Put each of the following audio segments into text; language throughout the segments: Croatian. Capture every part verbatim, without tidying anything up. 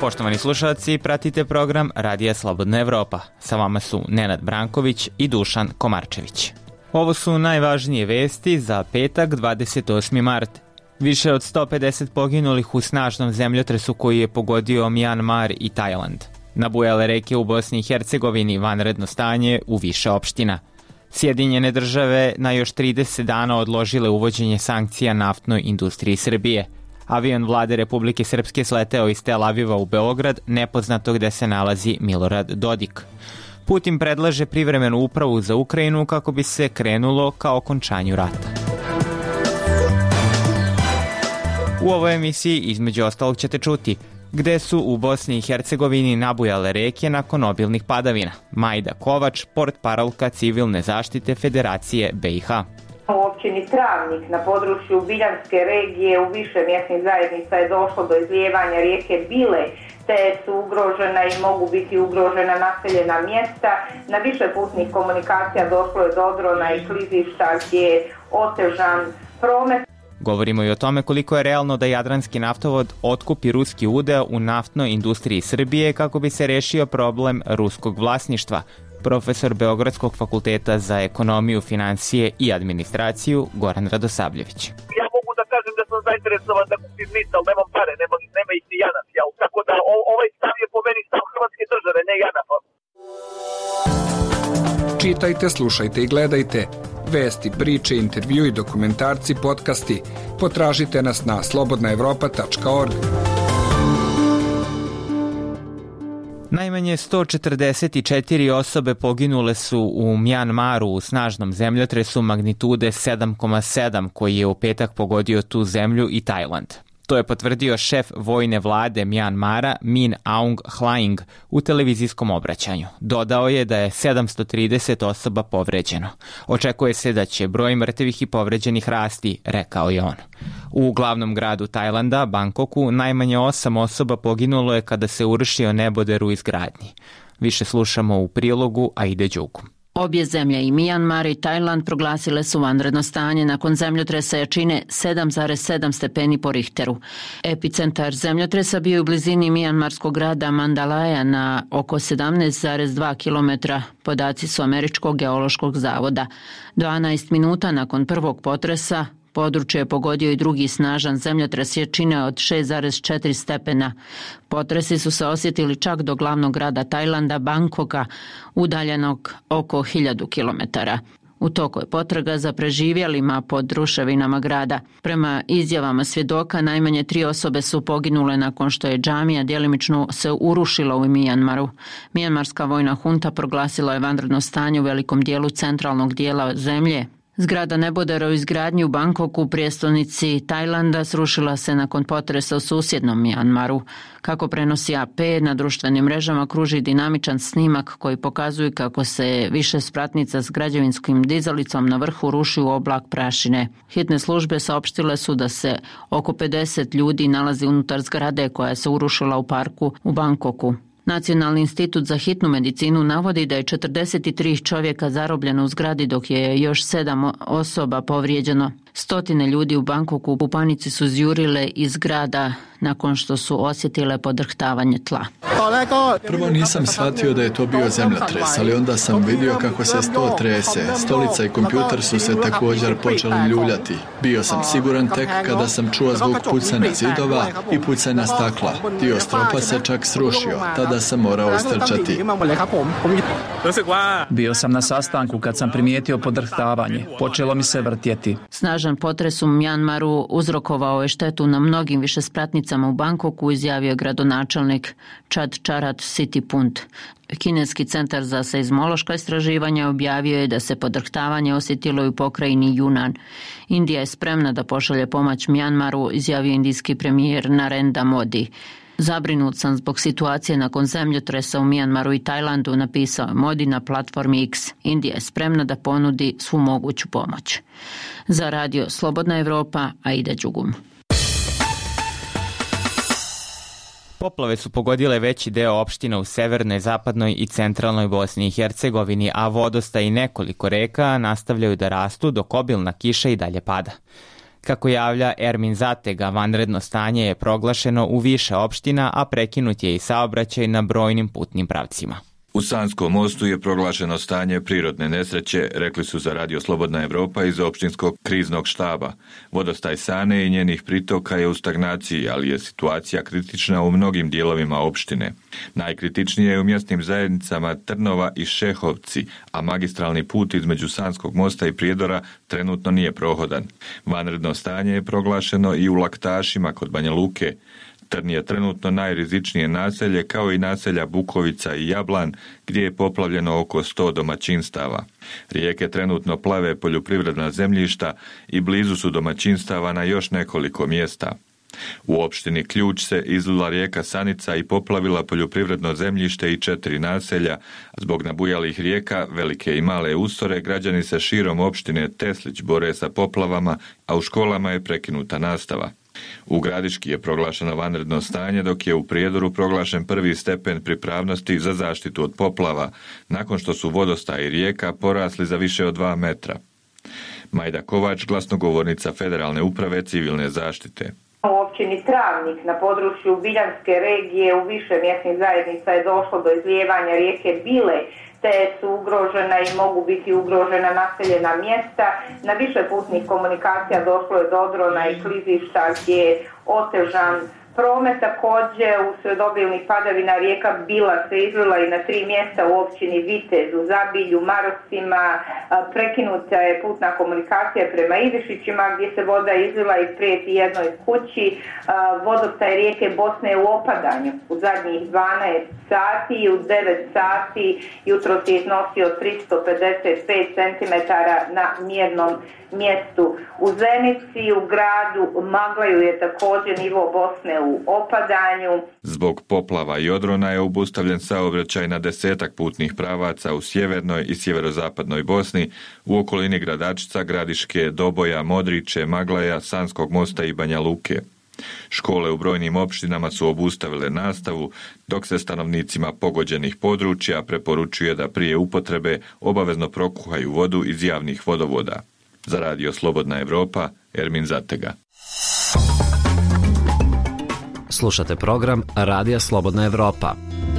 Poštovani slušalci, pratite program Radija Slobodna Evropa. Sa vama su Nenad Branković i Dušan Komarčević. Ovo su najvažnije vesti za petak, dvadeset osmi mart. Više od sto pedeset poginulih u snažnom zemljotresu koji je pogodio Mjanmar i Tajland. Nabujale reke u Bosni i Hercegovini, vanredno stanje u više opština. Sjedinjene države na još trideset dana odložile uvođenje sankcija naftnoj industriji Srbije. Avion vlade Republike Srpske sleteo iz Tel Aviva u Beograd, nepoznato gde se nalazi Milorad Dodik. Putin predlaže privremenu upravu za Ukrajinu kako bi se krenulo ka okončanju rata. U ovoj emisiji između ostalog ćete čuti gde su u Bosni i Hercegovini nabujale reke nakon obilnih padavina. Majda Kovač, portparolka civilne zaštite Federacije B i H. U općini Travnik na području Biljanske regije u više mjesnih zajednica je došlo do izlijevanja rijeke Bile, te su ugrožena i mogu biti ugrožena naseljena mjesta. Na više putnih komunikacija došlo je do odrona i klizišta gdje je otežan promet. Govorimo i o tome koliko je realno da Jadranski naftovod otkupi ruski udeo u naftnoj industriji Srbije kako bi se rešio problem ruskog vlasništva. Profesor Beogradskog fakulteta za ekonomiju, financije i administraciju Goran Radosavljević. Ja mogu da kažem da sam zainteresovan da kupim N I S, ali nemam pare, nema, nema ih ni Janaf. Ja. Tako da o, ovaj stav je po meni stav Hrvatske države, ne Janafa. Čitajte, slušajte i gledajte vesti, priče, intervju i dokumentarci, podcasti. Potražite nas na slobodna evropa tačka org. Najmanje sto četrdeset četiri osobe poginule su u Mjanmaru u snažnom zemljotresu magnitude sedam zarez sedam koji je u petak pogodio tu zemlju i Tajland. To je potvrdio šef vojne vlade Mjanmara Min Aung Hlaing u televizijskom obraćanju. Dodao je da je sedamsto trideset osoba povređeno. Očekuje se da će broj mrtvih i povređenih rasti, rekao je on. U glavnom gradu Tajlanda, Bangkoku, najmanje osam osoba poginulo je kada se urušio neboder u izgradnji. Više slušamo u prilogu Aide Đugu. Obje zemlje, i Mjanmar i Tajland, proglasile su vanredno stanje nakon zemljotresa jačine sedam zarez sedam stepeni po Richteru. Epicentar zemljotresa bio je u blizini mjanmarskog grada Mandalaja na oko sedamnaest zarez dva kilometra, podaci su Američkog geološkog zavoda. dvanaest minuta nakon prvog potresa područje je pogodio i drugi snažan zemljotres jačine od šest zarez četiri stepena. Potresi su se osjetili čak do glavnog grada Tajlanda, Bangkoka, udaljenog oko hiljadu kilometara. U toku je potraga za preživjelima pod ruševinama grada. Prema izjavama svjedoka, najmanje tri osobe su poginule nakon što je džamija djelimično se urušila u Mjanmaru. Mjanmarska vojna hunta proglasila je vanredno stanje u velikom dijelu centralnog dijela zemlje. Zgrada nebodera u izgradnji u Bangkoku, prijestolnici Tajlanda, srušila se nakon potresa u susjednom Mjanmaru. Kako prenosi A P, na društvenim mrežama kruži dinamičan snimak koji pokazuje kako se više spratnica s građevinskim dizalicom na vrhu ruši u oblak prašine. Hitne službe saopštile su da se oko pedeset ljudi nalazi unutar zgrade koja se urušila u parku u Bangkoku. Nacionalni institut za hitnu medicinu navodi da je četrdeset tri čovjeka zarobljeno u zgradi dok je još sedam osoba povrijeđeno. Stotine ljudi u Bangkoku u panici su zjurile iz grada nakon što su osjetile podrhtavanje tla. Prvo nisam shvatio da je to bio zemljotres, ali onda sam vidio kako se sto trese. Stolica i kompjuter su se također počeli ljuljati. Bio sam siguran tek kada sam čuo zvuk pucanja zidova i pucanja stakla. Dio stropa se čak srušio. Tada sam morao istrčati. Bio sam na sastanku kad sam primijetio podrhtavanje. Počelo mi se vrtjeti. Snažan potres u Mjanmaru uzrokovao je štetu na mnogim višespratnicama u Bangkoku, izjavio gradonačelnik Chad Charat Sitipunt. Kineski centar za seizmološka istraživanja objavio je da se podrhtavanje osjetilo i u pokrajini Yunnan. Indija je spremna da pošalje pomoć Mjanmaru, izjavio indijski premijer Narendra Modi. Zabrinut sam zbog situacije nakon zemljotresa u Mjanmaru i Tajlandu, napisao Modi na platformi X. Indija je spremna da ponudi svu moguću pomoć. Za radio Slobodna Evropa, Aida Đugum. Poplave su pogodile veći deo opština u severnoj, zapadnoj i centralnoj Bosni i Hercegovini, a vodostaj i nekoliko reka nastavljaju da rastu dok obilna kiša i dalje pada. Kako javlja Ermin Zatega, vanredno stanje je proglašeno u više opština, a prekinut je i saobraćaj na brojnim putnim pravcima. U Sanskom mostu je proglašeno stanje prirodne nesreće, rekli su za Radio Slobodna Evropa iz opštinskog kriznog štaba. Vodostaj Sane i njenih pritoka je u stagnaciji, ali je situacija kritična u mnogim dijelovima opštine. Najkritičnije je u mjesnim zajednicama Trnova i Šehovci, a magistralni put između Sanskog mosta i Prijedora trenutno nije prohodan. Vanredno stanje je proglašeno i u Laktašima kod Banja Luke. Trn je trenutno najrizičnije naselje, kao i naselja Bukovica i Jablan, gdje je poplavljeno oko sto domaćinstava. Rijeke trenutno plave poljoprivredna zemljišta i blizu su domaćinstava na još nekoliko mjesta. U opštini Ključ se izlila rijeka Sanica i poplavila poljoprivredno zemljište i četiri naselja. Zbog nabujalih rijeka, velike i male Ustore, građani se širom opštine Teslić bore sa poplavama, a u školama je prekinuta nastava. U Gradiški je proglašeno vanredno stanje, dok je u Prijedoru proglašen prvi stepen pripravnosti za zaštitu od poplava, nakon što su vodostaji rijeka porasli za više od dva metra. Majda Kovač, glasnogovornica Federalne uprave civilne zaštite. U općini Travnik na području Biljanske regije u više mjesnih zajednica je došlo do izlijevanja rijeke Bile, te su ugrožena i mogu biti ugrožena naseljena mjesta. Na više putnih komunikacija došlo je do odrona i klizišta gdje je otežan promet. Također usred obilnih padavina rijeka Bila se izlila i na tri mjesta u općini Vitez, u Zabilju, Marosima. Prekinuta je putna komunikacija prema Ivišićima gdje se voda izlila i prijeti jednoj kući. Vodostaj rijeke Bosne je u opadanju u zadnjih dvanaest sati i u devet sati jutros je iznosio tristo pedeset pet centimetara na mjernom mjestu. U Zenici, u gradu Maglaju je također nivo Bosne u opadanju. Zbog poplava i odrona je obustavljen saobraćaj na desetak putnih pravaca u sjevernoj i sjeverozapadnoj Bosni, u okolini Gradačca, Gradiške, Doboja, Modriče, Maglaja, Sanskog mosta i Banja Luke. Škole u brojnim opštinama su obustavile nastavu, dok se stanovnicima pogođenih područja preporučuje da prije upotrebe obavezno prokuhaju vodu iz javnih vodovoda. Za Radio Slobodna Evropa, Ermin Zatega. Slušate program Radija Slobodna Evropa.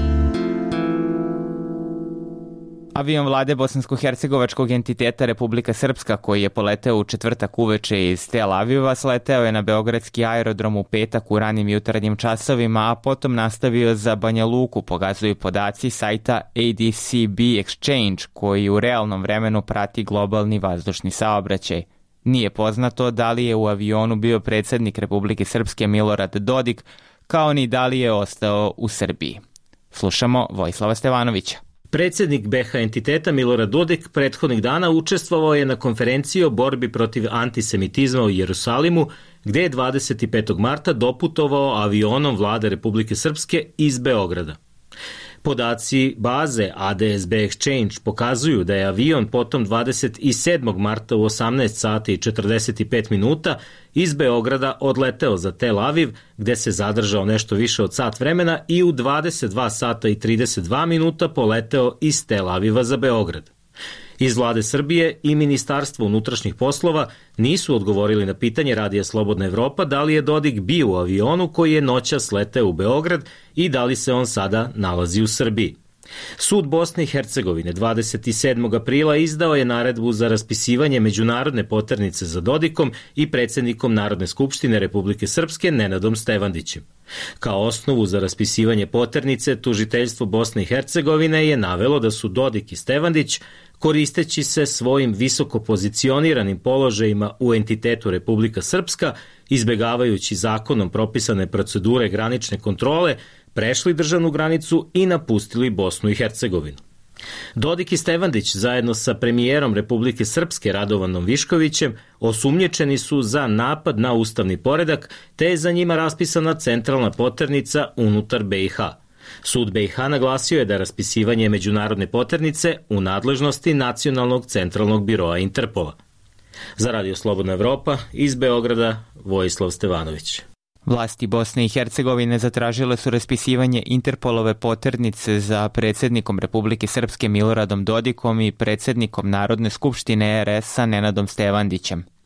Avion vlade bosansko-hercegovačkog entiteta Republika Srpska, koji je poleteo u četvrtak uveče iz Tel Aviva, sleteo je na beogradski aerodrom u petak u ranim jutarnjim časovima, a potom nastavio za Banja Luku, pokazuju podaci sajta A D C B Exchange, koji u realnom vremenu prati globalni vazdušni saobraćaj. Nije poznato da li je u avionu bio predsjednik Republike Srpske Milorad Dodik, kao ni da li je ostao u Srbiji. Slušamo Vojislava Stevanovića. Predsjednik B H entiteta Milorad Dodik prethodnih dana učestvovao je na konferenciji o borbi protiv antisemitizma u Jerusalimu, gdje je dvadeset petog marta doputovao avionom vlade Republike Srpske iz Beograda. Podaci baze A D S B Exchange pokazuju da je avion potom dvadeset sedmog marta u osamnaest sati i četrdeset pet minuta iz Beograda odleteo za Tel Aviv, gdje se zadržao nešto više od sat vremena i u dvadeset dva sata i trideset dva minuta poleteo iz Tel Aviva za Beograd. Iz vlade Srbije i Ministarstvo unutrašnjih poslova nisu odgovorili na pitanje Radija Slobodna Evropa da li je Dodik bio u avionu koji je noćas leteo u Beograd i da li se on sada nalazi u Srbiji. Sud Bosne i Hercegovine dvadeset sedmog aprila izdao je naredbu za raspisivanje međunarodne poternice za Dodikom i predsjednikom Narodne skupštine Republike Srpske Nenadom Stevandićem. Kao osnovu za raspisivanje poternice, tužiteljstvo Bosne i Hercegovine je navelo da su Dodik i Stevandić, koristeći se svojim visoko pozicioniranim položajima u entitetu Republika Srpska, izbegavajući zakonom propisane procedure granične kontrole, prešli državnu granicu i napustili Bosnu i Hercegovinu. Dodik i Stevandić zajedno sa premijerom Republike Srpske Radovanom Viškovićem osumnjičeni su za napad na ustavni poredak, te je za njima raspisana centralna poternica unutar B i H. Sud B i H naglasio je da raspisivanje međunarodne poternice u nadležnosti Nacionalnog centralnog biroa Interpola. Za Radio Slobodna Evropa iz Beograda, Vojislav Stevanović. Vlasti Bosne i Hercegovine zatražile su raspisivanje Interpolove poternice za predsjednikom Republike Srpske Miloradom Dodikom i predsjednikom Narodne skupštine R S-a Nenadom Stevandićem.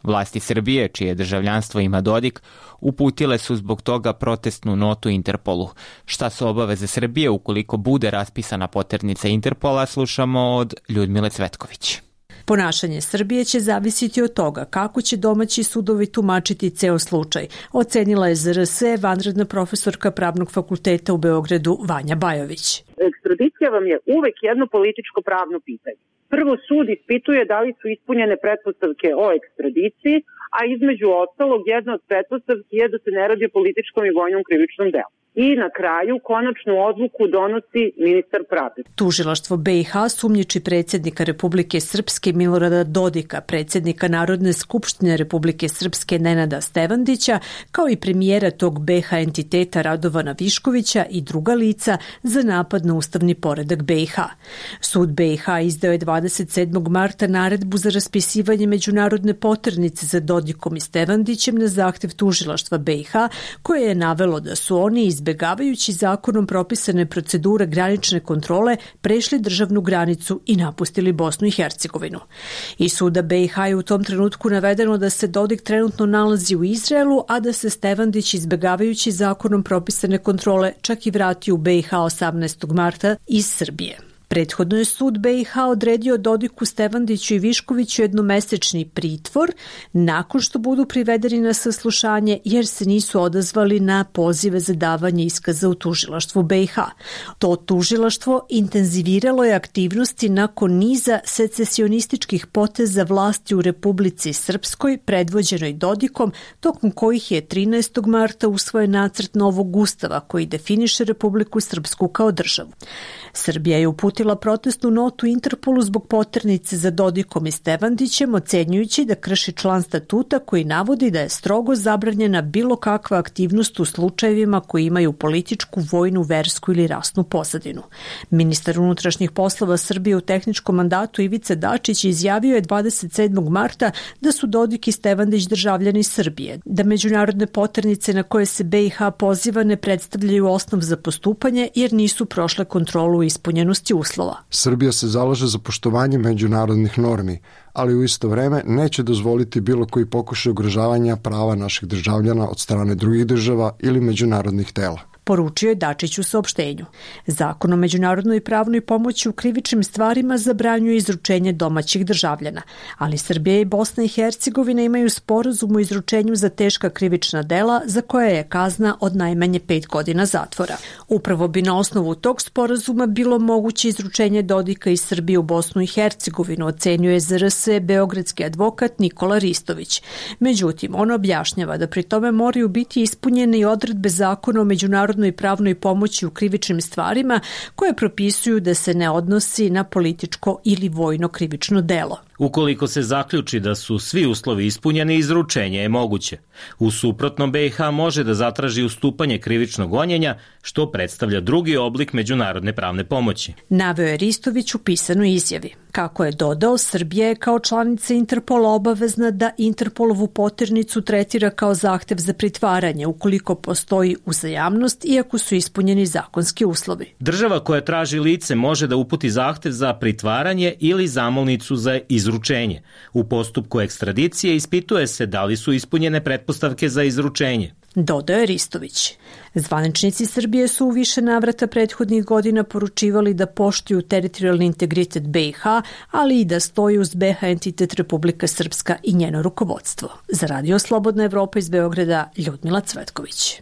Vlasti Srbije, čije državljanstvo ima Dodik, uputile su zbog toga protestnu notu Interpolu. Šta su obaveze Srbije ukoliko bude raspisana poternica Interpola, slušamo od Ljudmile Cvetković. Ponašanje Srbije će zavisiti od toga kako će domaći sudovi tumačiti ceo slučaj, ocenila je Z R S vanredna profesorka Pravnog fakulteta u Beogradu Vanja Bajović. Ekstradicija vam je uvek jedno političko pravno pitanje. Prvo sud ispituje da li su ispunjene pretpostavke o ekstradiciji, a između ostalog jedna od pretpostavki je da se ne radi o političkom i vojnom krivičnom delu. I na kraju konačnu odluku donosi ministar pravde. Tužilaštvo B i H sumnjiči predsjednika Republike Srpske Milorada Dodika, predsjednika Narodne skupštine Republike Srpske Nenada Stevandića, kao i premijera tog B i H entiteta Radovana Viškovića i druga lica za napad na ustavni poredak B i H. Sud B i H izdao je dvadeset sedmog marta naredbu za raspisivanje međunarodne poternice za Dodikom i Stevandićem na zahtev tužilaštva B i H, koje je navelo da su oni iz izbegavajući zakonom propisane procedure granične kontrole, prešli državnu granicu i napustili Bosnu i Hercegovinu. I suda B i H je u tom trenutku navedeno da se Dodik trenutno nalazi u Izraelu, a da se Stevandić izbegavajući zakonom propisane kontrole čak i vratio u B i H osamnaestog marta iz Srbije. Prethodno je sud B i H odredio Dodiku, Stevandiću i Viškoviću jednomesečni pritvor nakon što budu privedeni na saslušanje jer se nisu odazvali na pozive za davanje iskaza u tužilaštvu B i H. To tužilaštvo intenziviralo je aktivnosti nakon niza secesionističkih poteza vlasti u Republici Srpskoj predvođenoj Dodikom, tokom kojih je trinaestog marta usvojen nacrt novog ustava koji definiše Republiku Srpsku kao državu. Srbija je uputila protestnu notu Interpolu zbog poternice za Dodikom i Stevandićem, ocenjujući da krši član statuta koji navodi da je strogo zabranjena bilo kakva aktivnost u slučajevima koji imaju političku, vojnu, versku ili rasnu pozadinu. Ministar unutrašnjih poslova Srbije u tehničkom mandatu Ivica Dačić izjavio je dvadeset sedmog marta da su Dodik i Stevandić državljani Srbije, da međunarodne poternice na koje se B i H poziva ne predstavljaju osnov za postupanje jer nisu prošle kontrolu ispunjenosti uslova. Srbija se zalaže za poštovanje međunarodnih normi, ali u isto vreme neće dozvoliti bilo koji pokušaj ugrožavanja prava naših državljana od strane drugih država ili međunarodnih tela. Poručio je Dačić u saopštenju. Zakon o međunarodnoj pravnoj pomoći u krivičnim stvarima zabranjuje izručenje domaćih državljana, ali Srbija i Bosna i Hercegovina imaju sporazum o izručenju za teška krivična dela za koje je kazna od najmanje pet godina zatvora. Upravo bi na osnovu tog sporazuma bilo moguće izručenje Dodika iz Srbije u Bosnu i Hercegovinu, ocenjuje Z R S beogradski advokat Nikola Ristović. Međutim, on objašnjava da pri tome moraju biti ispunjene i odredbe zakona o međunarodnoj i pravnoj pomoći u krivičnim stvarima koje propisuju da se ne odnosi na političko ili vojno krivično delo. Ukoliko se zaključi da su svi uslovi ispunjeni, izručenje je moguće. U suprotnom, B i H može da zatraži ustupanje krivičnog gonjenja, što predstavlja drugi oblik međunarodne pravne pomoći. Naveo je Ristović u pisanoj izjavi. Kako je dodao, Srbija je kao članica Interpola obavezna da Interpolovu poternicu tretira kao zahtev za pritvaranje ukoliko postoji uzajamnost i ako su ispunjeni zakonski uslovi. Država koja traži lice može da uputi zahtev za pritvaranje ili zamolnicu za izručenje. U postupku ekstradicije ispituje se da li su ispunjene pretpostavke za izručenje. Dodao je Ristović. Zvaničnici Srbije su u više navrata prethodnih godina poručivali da poštuju teritorijalni integritet B i H, ali i da stoji uz B i H entitet Republika Srpska i njeno rukovodstvo. Za Radio Slobodna Evropa iz Beograda, Ljudmila Cvetković.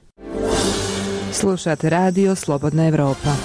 Slušate Radio Slobodna Evropa.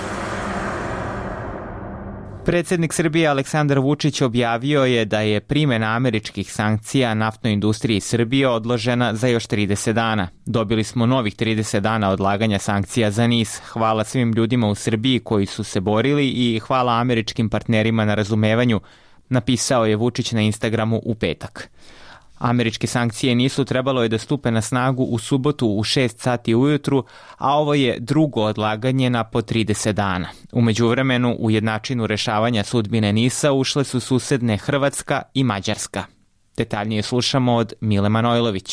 Predsjednik Srbije Aleksandar Vučić objavio je da je primjena američkih sankcija naftnoj industriji Srbije odložena za još trideset dana. Dobili smo novih trideset dana odlaganja sankcija za N I S. Hvala svim ljudima u Srbiji koji su se borili i hvala američkim partnerima na razumevanju, napisao je Vučić na Instagramu u petak. Američke sankcije nisu trebalo je da stupe na snagu u subotu u šest sati ujutru, a ovo je drugo odlaganje na po trideset dana. U međuvremenu u jednačinu rešavanja sudbine N I S-a ušle su susedne Hrvatska i Mađarska. Detaljnije slušamo od Mile Manojlović.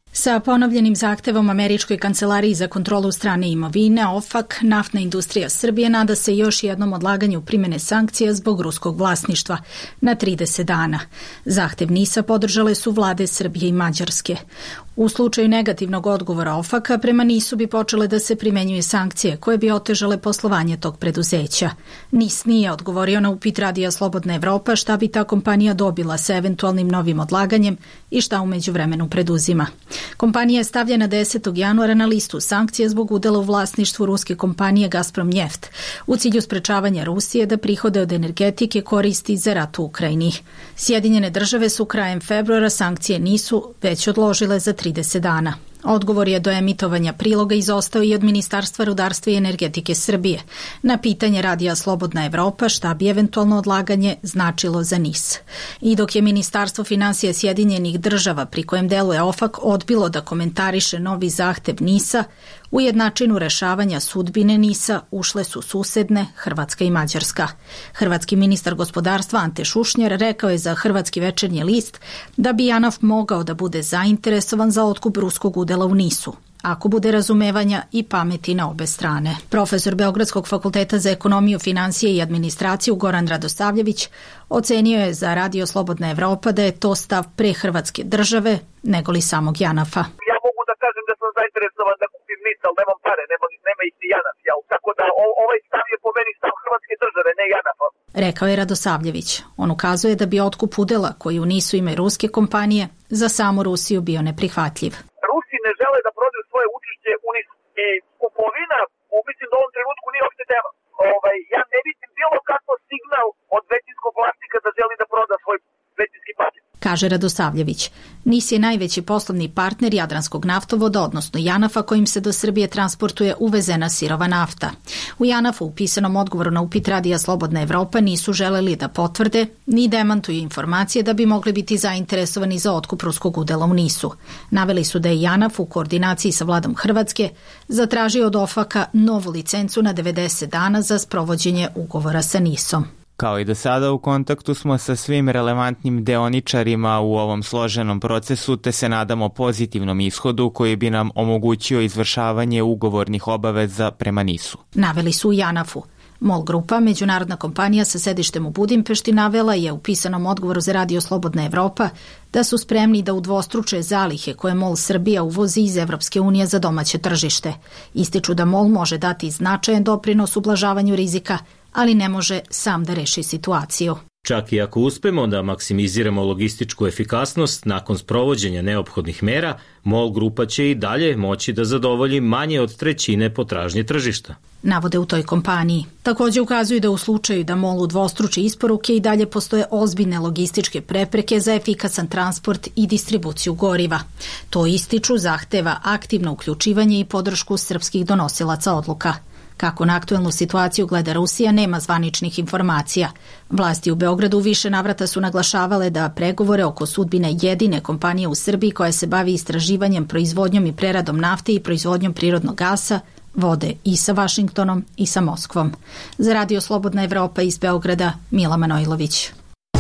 Sa ponovljenim zahtevom Američkoj kancelariji za kontrolu strane imovine, O F A K, Naftna industrija Srbije nada se još jednom odlaganju primjene sankcija zbog ruskog vlasništva na trideset dana. Zahtev NIS-a podržale su vlade Srbije i Mađarske. U slučaju negativnog odgovora O F A K-a prema NIS-u bi počele da se primenjuje sankcije koje bi otežale poslovanje tog preduzeća. NIS nije odgovorio na upit Radija Slobodna Evropa šta bi ta kompanija dobila sa eventualnim novim odlaganjem i šta u međuvremenu preduzima. Kompanija je stavljena desetog januara na listu sankcija zbog udela u vlasništvu ruske kompanije Gazprom Njeft u cilju sprečavanja Rusije da prihode od energetike koristi za rat u Ukrajini. Sjedinjene države su krajem februara sankcije NIS-u već odložile za trideset dana. Odgovor je do emitovanja priloga izostao i od Ministarstva rudarstva i energetike Srbije na pitanje Radija Slobodna Evropa šta bi eventualno odlaganje značilo za NIS. I dok je Ministarstvo finansija Sjedinjenih država, pri kojem deluje O F A K, odbilo da komentariše novi zahtev NIS-a, u jednačinu rešavanja sudbine NIS-a ušle su susedne Hrvatska i Mađarska. Hrvatski ministar gospodarstva Ante Šušnjar rekao je za Hrvatski večernji list da bi JANAF mogao da bude zainteresovan za otkup ruskog udela u NIS-u, ako bude razumevanja i pameti na obe strane. Profesor Beogradskog fakulteta za ekonomiju, finansije i administraciju Goran Radosavljević ocenio je za Radio Slobodna Evropa da je to stav pre Hrvatske države nego li samog JANAF-a. Ja mogu da kažem da sam zainteresovan da kupim NIS, ali nemam pare, nema, nema ih ni JANAF, jel? Tako da o, ovaj stav je po meni stav Hrvatske države, ne JANAF-a. Rekao je Radosavljević. On ukazuje da bi otkup udela koji u NIS-u imaju ruske kompanije za samu Rusiju bio neprihvatljiv. Rusi ne žele da prodaju svoje učešće u NIS-u i kupovina, mislim da u ovom trenutku nije uopšte tema. Ovaj, ja ne vidim bilo kakvo signal od većinskog vlasnika da želi da proda svoj većinski paket. Kaže Radosavljević. NIS je najveći poslovni partner Jadranskog naftovoda, odnosno JANAF-a, kojim se do Srbije transportuje uvezena sirova nafta. U JANAF-u u pisanom odgovoru na upit Radija Slobodna Evropa nisu želeli da potvrde ni demantuju informacije da bi mogli biti zainteresovani za otkup ruskog udela u NIS-u. Naveli su da je JANAF u koordinaciji sa vladom Hrvatske zatražio od O F A K-a novu licencu na devedeset dana za sprovođenje ugovora sa NIS-om. Kao i do sada, u kontaktu smo sa svim relevantnim deoničarima u ovom složenom procesu, te se nadamo pozitivnom ishodu koji bi nam omogućio izvršavanje ugovornih obaveza prema NIS-u. Naveli su u JANAF-u. MOL Grupa, međunarodna kompanija sa sedištem u Budimpešti, navela je u pisanom odgovoru za Radio Slobodna Evropa da su spremni da udvostruče zalihe koje MOL Srbija uvozi iz Evropske unije za domaće tržište. Ističu da MOL može dati značajan doprinos ublažavanju rizika, ali ne može sam da reši situaciju. Čak i ako uspemo da maksimiziramo logističku efikasnost nakon sprovođenja neophodnih mera, MOL Grupa će i dalje moći da zadovolji manje od trećine potražnje tržišta. Navode u toj kompaniji. Također ukazuju da u slučaju da MOL udvostruči isporuke i dalje postoje ozbiljne logističke prepreke za efikasan transport i distribuciju goriva. To ističu zahteva aktivno uključivanje i podršku srpskih donosilaca odluka. Kako na aktuelnu situaciju gleda Rusija, nema zvaničnih informacija. Vlasti u Beogradu više navrata su naglašavale da pregovore oko sudbine jedine kompanije u Srbiji koja se bavi istraživanjem, proizvodnjom i preradom nafte i proizvodnjom prirodnog gasa vode i sa Vašingtonom i sa Moskvom. Za Radio Slobodna Evropa iz Beograda, Mila Manojlović.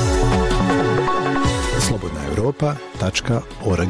slobodna evropa tačka org.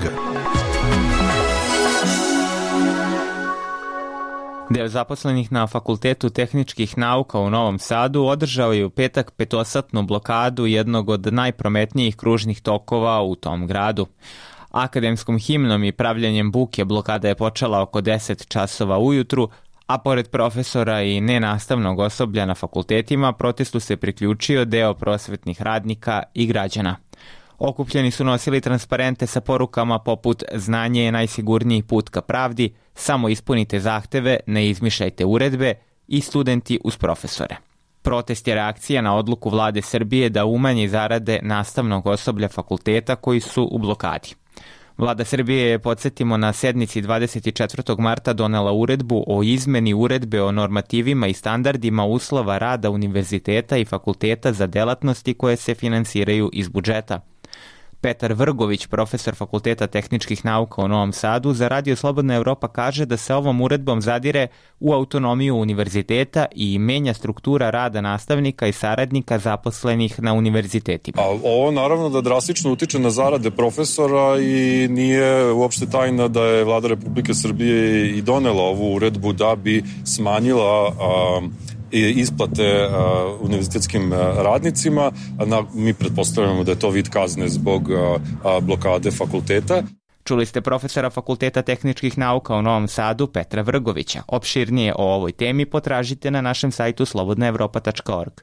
Deo zaposlenih na Fakultetu tehničkih nauka u Novom Sadu održao je u petak petosatnu blokadu jednog od najprometnijih kružnih tokova u tom gradu. Akademskom himnom i pravljenjem buke blokada je počela oko deset časova ujutru, a pored profesora i nenastavnog osoblja na fakultetima protestu se priključio deo prosvetnih radnika i građana. Okupljeni su nosili transparente sa porukama poput znanje je najsigurniji put ka pravdi, samo ispunite zahteve, ne izmišljajte uredbe i studenti uz profesore. Protest je reakcija na odluku vlade Srbije da umanji zarade nastavnog osoblja fakulteta koji su u blokadi. Vlada Srbije je, podsjetimo, na sednici dvadeset četvrtog marta donela uredbu o izmeni uredbe o normativima i standardima uslova rada univerziteta i fakulteta za delatnosti koje se finansiraju iz budžeta. Petar Vrgović, profesor Fakulteta tehničkih nauka u Novom Sadu, za Radio Slobodna Evropa kaže da se ovom uredbom zadire u autonomiju univerziteta i menja struktura rada nastavnika i saradnika zaposlenih na univerzitetima. A ovo naravno da drastično utiče na zarade profesora i nije uopšte tajna da je Vlada Republike Srbije i donela ovu uredbu da bi smanjila a, isplate uh, univerzitetskim uh, radnicima. Na, mi pretpostavljamo da je to vid kazne zbog uh, uh, blokade fakulteta. Čuli ste profesora Fakulteta tehničkih nauka u Novom Sadu Petra Vrgovića. Opširnije o ovoj temi potražite na našem sajtu slobodna evropa tačka org.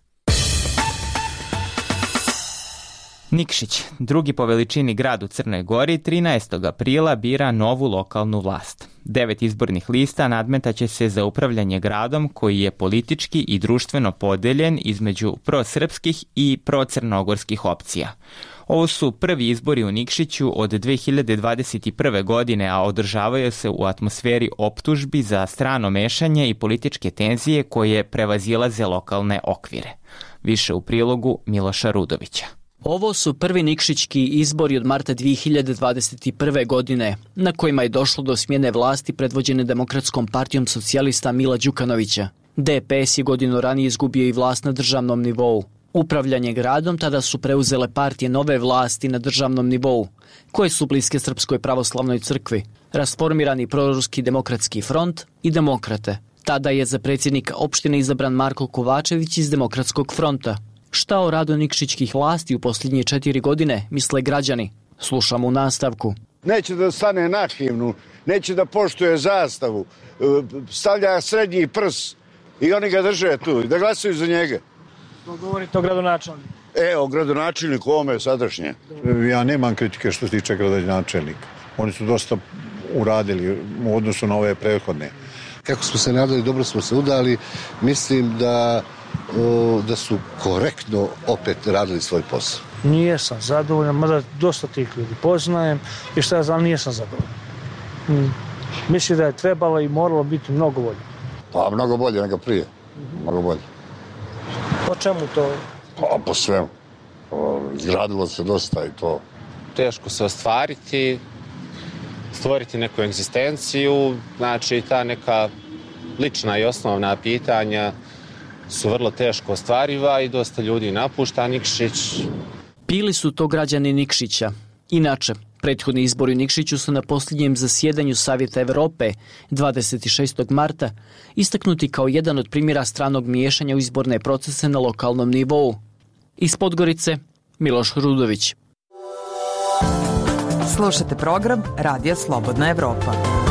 Nikšić, drugi po veličini grad u Crnoj Gori, trinaestog aprila bira novu lokalnu vlast. Devet izbornih lista nadmetaće se za upravljanje gradom koji je politički i društveno podeljen između prosrpskih i procrnogorskih opcija. Ovo su prvi izbori u Nikšiću od dve hiljade dvadeset prve. godine, a održavaju se u atmosferi optužbi za strano mešanje i političke tenzije koje prevazilaze lokalne okvire. Više u prilogu Miloša Rudovića. Ovo su prvi nikšićki izbori od marta dve hiljade dvadeset prve. godine, na kojima je došlo do smjene vlasti predvođene Demokratskom partijom socijalista Mila Đukanovića. D P S je godinu ranije izgubio i vlast na državnom nivou. Upravljanje gradom tada su preuzele partije nove vlasti na državnom nivou, koje su bliske Srpskoj pravoslavnoj crkvi, rasformirani proruski demokratski front i demokrate. Tada je za predsjednika opštine izabran Marko Kovačević iz Demokratskog fronta. Šta o radu nikšićkih vlasti u posljednje četiri godine misle građani? Slušamo u nastavku. Neće da stane na himnu, neće da poštuje zastavu, stavlja srednji prs i oni ga drže tu i da glasaju za njega. Govorite o gradonačelniku? E, o gradonačelniku, ovome sadašnje. Ja nemam kritike što se tiče gradonačelnika. Oni su dosta uradili u odnosu na ove prethodne. Kako smo se nadali, dobro smo se udali. Mislim da, o, da su korektno opet radili svoj posao. Nijesam zadovoljan, mada dosta tih ljudi poznajem i šta ja znam, nijesam zadovoljan. Hmm. Mislim da je trebalo i moralo biti mnogo bolje. Pa, mnogo bolje nego prije. Mnogo bolje. Po čemu to? Pa, po svemu. Izgradilo se dosta i to. Teško se ostvariti, stvoriti neku egzistenciju, znači ta neka lična i osnovna pitanja su vrlo teško ostvariva i dosta ljudi napušta Nikšić. Bili su to građani Nikšića. Inače, prethodni izbori u Nikšiću su na posljednjem zasjedanju Savjeta Evrope dvadeset šestog marta istaknuti kao jedan od primjera stranog miješanja u izborne procese na lokalnom nivou. Iz Podgorice, Miloš Rudović. Slušate program Radija Slobodna Evropa.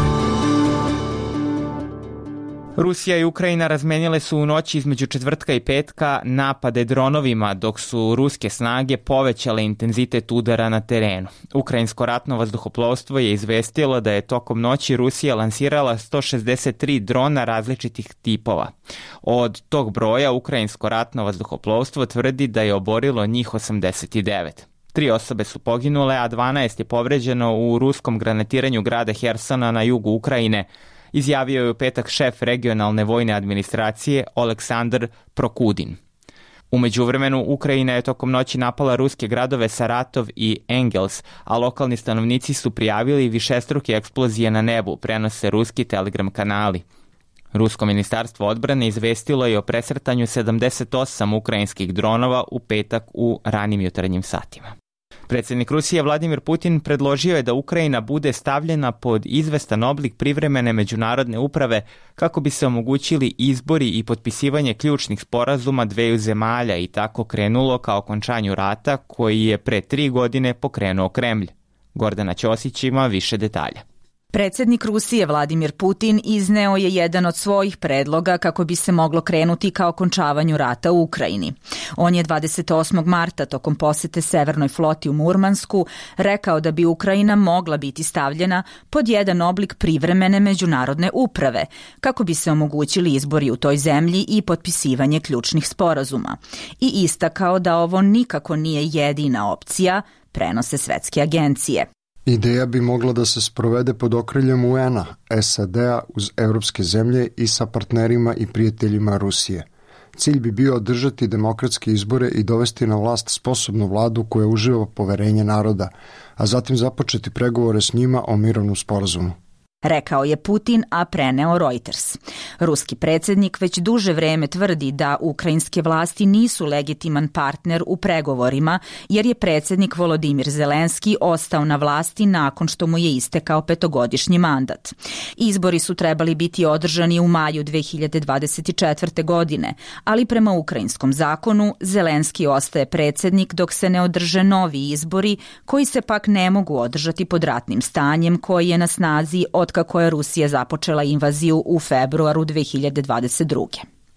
Rusija i Ukrajina razmenile su u noći između četvrtka i petka napade dronovima, dok su ruske snage povećale intenzitet udara na terenu. Ukrajinsko ratno vazduhoplovstvo je izvestilo da je tokom noći Rusija lansirala sto šezdeset tri drona različitih tipova. Od tog broja Ukrajinsko ratno vazduhoplovstvo tvrdi da je oborilo njih osamdeset devet. Tri osobe su poginule, a dvanaest je povređeno u ruskom granatiranju grada Hersona na jugu Ukrajine, izjavio je u petak šef regionalne vojne administracije Oleksandr Prokudin. U međuvremenu, Ukrajina je tokom noći napala ruske gradove Saratov i Engels, a lokalni stanovnici su prijavili višestruke eksplozije na nebu, prenose ruski telegram kanali. Rusko ministarstvo odbrane izvestilo je o presretanju sedamdeset osam ukrajinskih dronova u petak u ranim jutarnjim satima. Predsjednik Rusije Vladimir Putin predložio je da Ukrajina bude stavljena pod izvestan oblik privremene međunarodne uprave kako bi se omogućili izbori i potpisivanje ključnih sporazuma dveju zemalja i tako krenulo ka okončanju rata koji je pre tri godine pokrenuo Kremlj. Gordana Ćosić ima više detalja. Predsjednik Rusije Vladimir Putin izneo je jedan od svojih predloga kako bi se moglo krenuti ka okončavanju rata u Ukrajini. On je dvadeset osmog marta tokom posete Severnoj floti u Murmansku rekao da bi Ukrajina mogla biti stavljena pod jedan oblik privremene međunarodne uprave kako bi se omogućili izbori u toj zemlji i potpisivanje ključnih sporazuma. I istakao da ovo nikako nije jedina opcija, prenose svetske agencije. Ideja bi mogla da se sprovede pod okriljem U N-a, S A D-a uz evropske zemlje i sa partnerima i prijateljima Rusije. Cilj bi bio održati demokratske izbore i dovesti na vlast sposobnu vladu koja uživa poverenje naroda, a zatim započeti pregovore s njima o mirovnom sporazumu. Rekao je Putin, a preneo Reuters. Ruski predsjednik već duže vreme tvrdi da ukrajinske vlasti nisu legitiman partner u pregovorima, jer je predsjednik Volodimir Zelenski ostao na vlasti nakon što mu je istekao petogodišnji mandat. Izbori su trebali biti održani u maju dve hiljade dvadeset četvrte. godine, ali prema ukrajinskom zakonu Zelenski ostaje predsjednik dok se ne održe novi izbori, koji se pak ne mogu održati pod ratnim stanjem koji je na snazi od kako je Rusija započela invaziju u februaru dve hiljade dvadeset druge.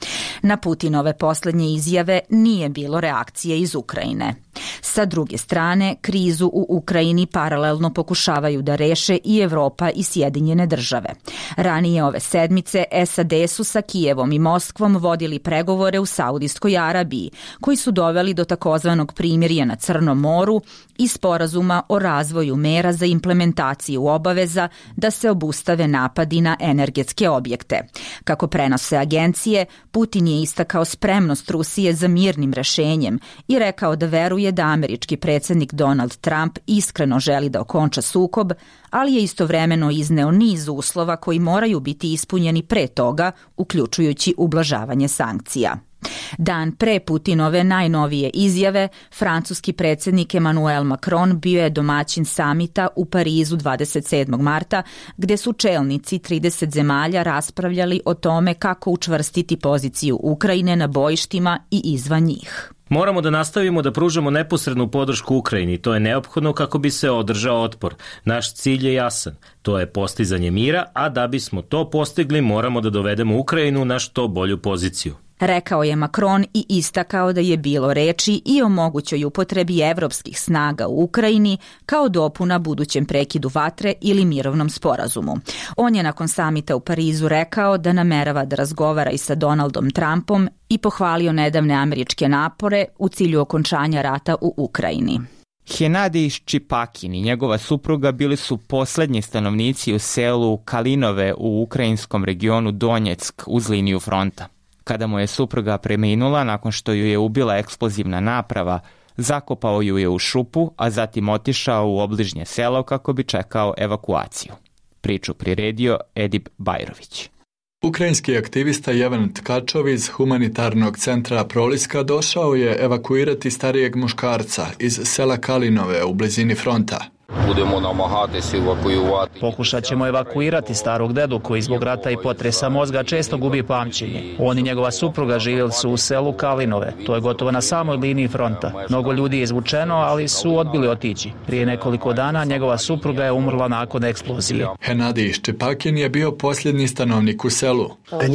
Na Putinove posljednje izjave nije bilo reakcije iz Ukrajine. Sa druge strane, krizu u Ukrajini paralelno pokušavaju da reše i Evropa i Sjedinjene države. Ranije ove sedmice S A D su sa Kijevom i Moskvom vodili pregovore u Saudijskoj Arabiji, koji su doveli do takozvanog primirja na Crnom moru i sporazuma o razvoju mera za implementaciju obaveza da se obustave napadi na energetske objekte. Kako prenose agencije, Putin je istakao spremnost Rusije za mirnim rešenjem i rekao da veruje da američki predsjednik Donald Trump iskreno želi da okonča sukob, ali je istovremeno izneo niz uslova koji moraju biti ispunjeni pre toga, uključujući ublažavanje sankcija. Dan pre Putinove najnovije izjave, francuski predsjednik Emmanuel Macron bio je domaćin samita u Parizu dvadeset sedmog marta, gdje su čelnici trideset zemalja raspravljali o tome kako učvrstiti poziciju Ukrajine na bojištima i izvan njih. Moramo da nastavimo da pružamo neposrednu podršku Ukrajini. To je neophodno kako bi se održao otpor. Naš cilj je jasan. To je postizanje mira, a da bismo to postigli moramo da dovedemo Ukrajinu na što bolju poziciju. Rekao je Macron i istakao da je bilo reči i o mogućoj upotrebi evropskih snaga u Ukrajini kao dopuna budućem prekidu vatre ili mirovnom sporazumu. On je nakon samita u Parizu rekao da namerava da razgovara i sa Donaldom Trumpom i pohvalio nedavne američke napore u cilju okončanja rata u Ukrajini. Henadij Ščipakin i njegova supruga bili su posljednji stanovnici u selu Kalinove u ukrajinskom regionu Donjeck uz liniju fronta. Kada mu je supruga preminula nakon što ju je ubila eksplozivna naprava, zakopao ju je u šupu, a zatim otišao u obližnje selo kako bi čekao evakuaciju. Priču priredio Edip Bajrović. Ukrajinski aktivista Jevan Tkačov iz humanitarnog centra Proliska došao je evakuirati starijeg muškarca iz sela Kalinove u blizini fronta. Budemo namagati evakuirati. Pokušat ćemo evakuirati starog dedu koji zbog rata i potresa mozga često gubi pamćenje. On i njegova supruga živjeli su u selu Kalinove. To je gotovo na samoj liniji fronta. Mnogo ljudi je izvučeno, ali su odbili otići. Prije nekoliko dana njegova supruga je umrla nakon eksplozije. Henadij Ščipakin je bio posljednji stanovnik u selu.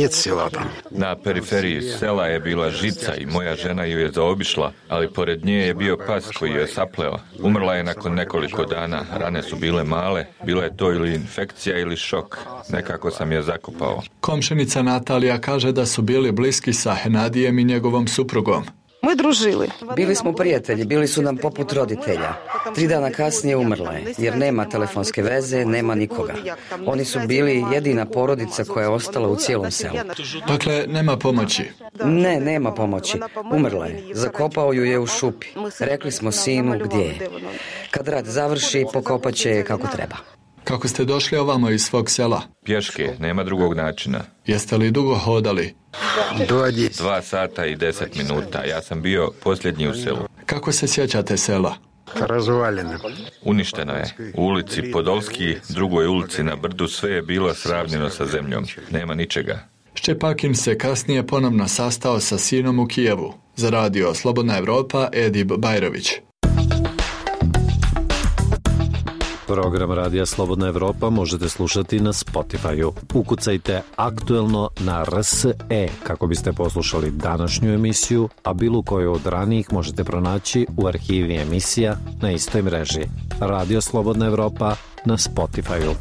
Na periferiji sela je bila žica i moja žena ju je zaobišla, ali pored nje je bio pas koji je sapleo. Umrla je nakon nekoliko dana. Rane su bile male, bila je to ili infekcija ili šok. Nekako sam je zakopao. Komšenica Natalija kaže da su bili bliski sa Henadijem i njegovom suprugom. Mi družili. Bili smo prijatelji, bili su nam poput roditelja. Tri dana kasnije umrla je, jer nema telefonske veze, nema nikoga. Oni su bili jedina porodica koja je ostala u cijelom selu. Dakle, nema pomoći? Ne, nema pomoći. Umrla je. Zakopao ju je u šupi. Rekli smo sinu gdje je. Kad rad završi, pokopat će je kako treba. Kako ste došli ovamo iz svog sela? Pješke, nema drugog načina. Jeste li dugo hodali? Dva sata i deset minuta. Ja sam bio posljednji u selu. Kako se sjećate sela? Razvaljene. Uništeno je. U ulici Podolski, drugoj ulici na brdu, sve je bilo sravnjeno sa zemljom. Nema ničega. Ščipakin se kasnije ponovno sastao sa sinom u Kijevu. Za radio Slobodna Evropa, Edip Bajrović. Program Radija Slobodna Evropa možete slušati na Spotify-u. Ukucajte aktuelno na R S E kako biste poslušali današnju emisiju, a bilo koju od ranijih možete pronaći u arhivi emisija na istoj mreži. Radio Slobodna Evropa na Spotify-u.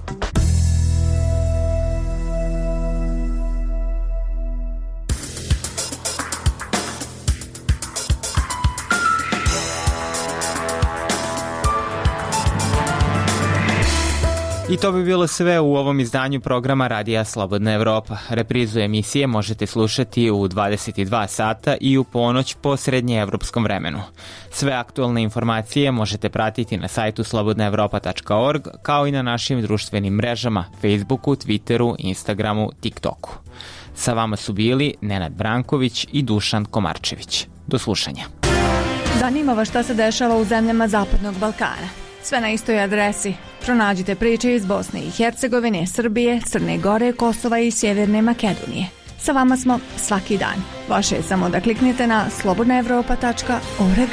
I to bi bilo sve u ovom izdanju programa Radija Slobodna Evropa. Reprizu emisije možete slušati u dvadeset dva sata i u ponoć po srednjeevropskom vremenu. Sve aktualne informacije možete pratiti na sajtu slobodna evropa tačka org, kao i na našim društvenim mrežama Facebooku, Twitteru, Instagramu, TikToku. Sa vama su bili Nenad Branković i Dušan Komarčević. Do slušanja. Zanima vas šta se dešava u zemljama Zapadnog Balkana. Sve na istoj adresi. Pronađite priče iz Bosne i Hercegovine, Srbije, Crne Gore, Kosova i Sjeverne Makedonije. Sa vama smo svaki dan. Vaše je samo da kliknete na slobodna evropa tačka org.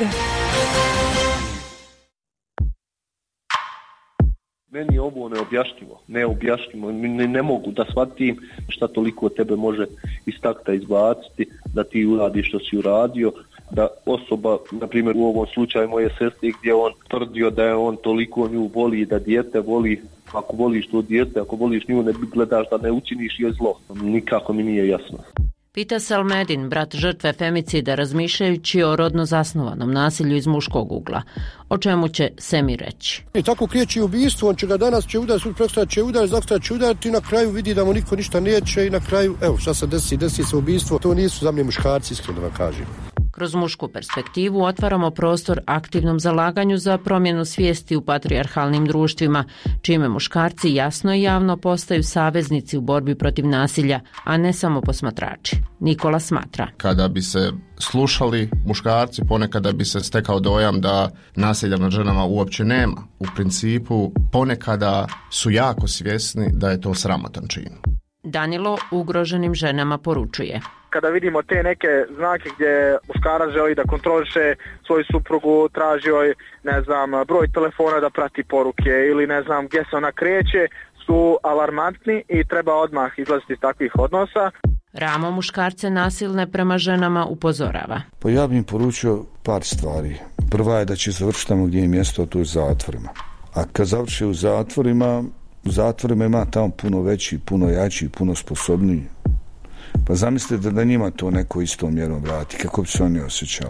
Meni je ovo neobjašnjivo, neobjašnjivo, ne, ne mogu da shvatim šta toliko tebe može iz takta izbaciti, da ti uradiš što si uradio, da osoba, na primjer u ovom slučaju moje sestre, gdje on tvrdio da je on toliko nju voli, da dijete voli, ako voliš to dijete, ako voliš nju, ne gledaš da ne učiniš joj zlo. Nikako mi nije jasno. Pita Salmedin, brat žrtve femicida, razmišljajući o rodno zasnovanom nasilju iz muškog ugla. O čemu će Semi reći? I tako kriječi ubijstvo, on će ga danas će udar, sutra prekstra će udar, zaktra će udariti i na kraju vidi da mu niko ništa neće i na kraju, evo šta se desi, desi se ubijstvo, to nisu za mne muškarci, iskreno da vam kažem. Kroz mušku perspektivu otvaramo prostor aktivnom zalaganju za promjenu svijesti u patrijarhalnim društvima, čime muškarci jasno i javno postaju saveznici u borbi protiv nasilja, a ne samo posmatrači. Nikola smatra. Kada bi se slušali muškarci, ponekada bi se stekao dojam da nasilja nad ženama uopće nema. U principu, ponekada su jako svjesni da je to sramotan čin. Danilo ugroženim ženama poručuje. Kada vidimo te neke znake gdje muškarac želi da kontroliše svoju suprugu, traži joj, ne znam, broj telefona da prati poruke ili ne znam gdje se ona kreće, su alarmantni i treba odmah izlaziti iz takvih odnosa. Ramo muškarce nasilne prema ženama upozorava. Pa ja bih im poručio par stvari. Prva je da će završiti tamo gdje je mjesto, to je u zatvorima. A kad završi u zatvorima, u zatvorima ima tamo puno veći, puno jači, puno sposobniji. Pa zamislite da njima to neko istom mjerom vrati, kako bi se oni osjećali.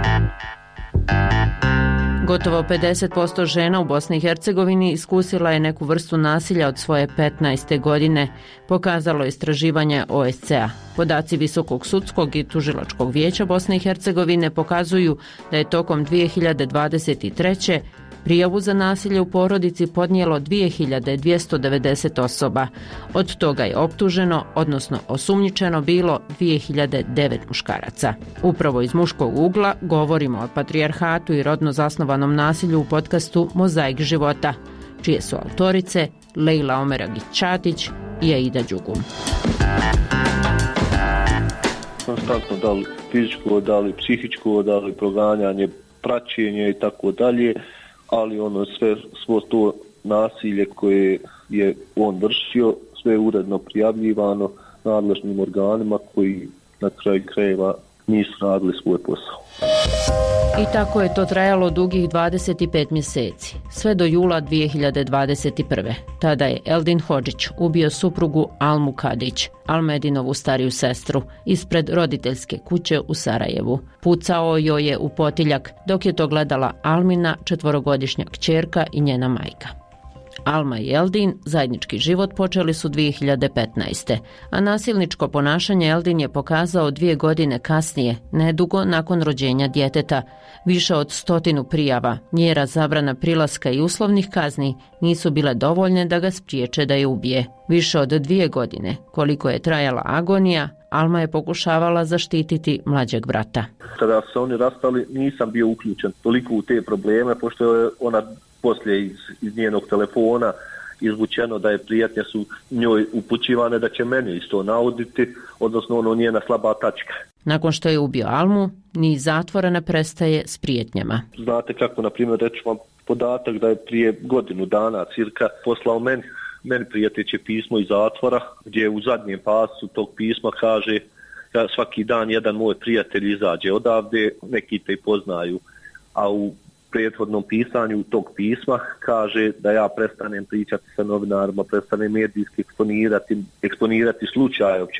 Gotovo pedeset posto žena u Bosni i Hercegovini iskusila je neku vrstu nasilja od svoje petnaeste godine, pokazalo je istraživanje O S C E a. Podaci Visokog sudskog i tužilačkog vijeća Bosne i Hercegovine pokazuju da je tokom dvije hiljade dvadeset treće prijavu za nasilje u porodici podnijelo dvije hiljade dvjesto devedeset osoba. Od toga je optuženo, odnosno osumnjičeno bilo dvije hiljade devet muškaraca. Upravo iz muškog ugla govorimo o patrijarhatu i rodno zasnovanom nasilju u podcastu Mozaik života, čije su autorice Lejla Omeragić-Čatić i Aida Đugum. Konstantno da li fizičko, da li psihičko, da li proganjanje, praćenje i tako dalje, ali ono sve svo to nasilje koje je on vršio, sve je uredno prijavljivano nadležnim organima koji na kraju krajeva nisu radili svoj posao. I tako je to trajalo dugih dvadeset pet mjeseci, sve do jula dvije hiljade dvadeset prve. Tada je Eldin Hodžić ubio suprugu Almu Kadić, Almedinovu stariju sestru, ispred roditeljske kuće u Sarajevu. Pucao joj je u potiljak, dok je to gledala Almina, četvorogodišnja kćerka i njena majka. Alma i Eldin zajednički život počeli su dvije hiljade petnaeste. a nasilničko ponašanje Eldin je pokazao dvije godine kasnije, nedugo nakon rođenja djeteta. Više od stotinu prijava, mjera zabrana prilaska i uslovnih kazni nisu bile dovoljne da ga spriječe da je ubije. Više od dvije godine, koliko je trajala agonija, Alma je pokušavala zaštititi mlađeg brata. Kada se oni rastali, nisam bio uključen toliko u te probleme, pošto je ona poslije iz, iz njenog telefona izvučeno da je prijetnje su njoj upućivane da će meni isto nauditi, odnosno ono njena slaba tačka. Nakon što je ubio Almu, ni zatvora ne prestaje s prijetnjama. Znate kako, na primjer, reći vam podatak da je prije godinu dana cirka poslao meni, meni prijeteće pismo iz zatvora, gdje u zadnjem pasu tog pisma kaže da svaki dan jedan moj prijatelj izađe odavde, neki te i poznaju, a u prethodnom pisanju tog pisma kaže da ja prestanem pričati sa novinarima, prestanem medijski eksponirati, eksponirati slučaje općenito.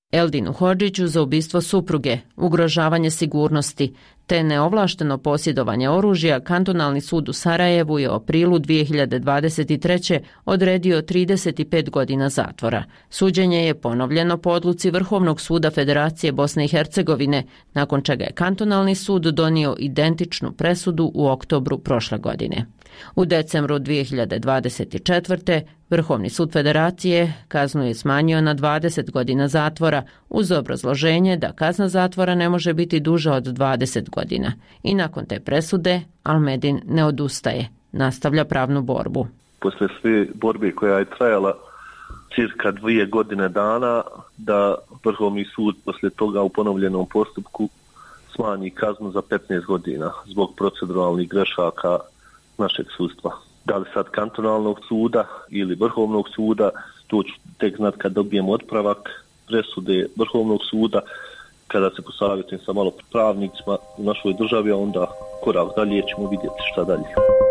Eldinu Hodžiću za ubistvo supruge, ugrožavanje sigurnosti te neovlašteno posjedovanje oružja, kantonalni sud u Sarajevu je u aprilu dvije hiljade dvadeset treće odredio trideset pet godina zatvora. Suđenje je ponovljeno po odluci Vrhovnog suda Federacije Bosne i Hercegovine, nakon čega je kantonalni sud donio identičnu presudu u oktobru prošle godine. U decembru dvije hiljade dvadeset četvrte. Vrhovni sud Federacije kaznu je smanjio na dvadeset godina zatvora uz obrazloženje da kazna zatvora ne može biti duža od dvadeset godina. I nakon te presude Almedin ne odustaje, nastavlja pravnu borbu. Posle sve borbe koja je trajala cirka dvije godine dana, da Vrhovni sud posle toga u ponovljenom postupku smanji kaznu za petnaest godina zbog proceduralnih grešaka našeg sudstva. Da li sad kantonalnog suda ili Vrhovnog suda, to ću tek znat kad dobijem otpravak presude Vrhovnog suda, kada se posavjetujem sa malo pravnicima u našoj državi, a onda korak dalje ćemo vidjeti šta dalje.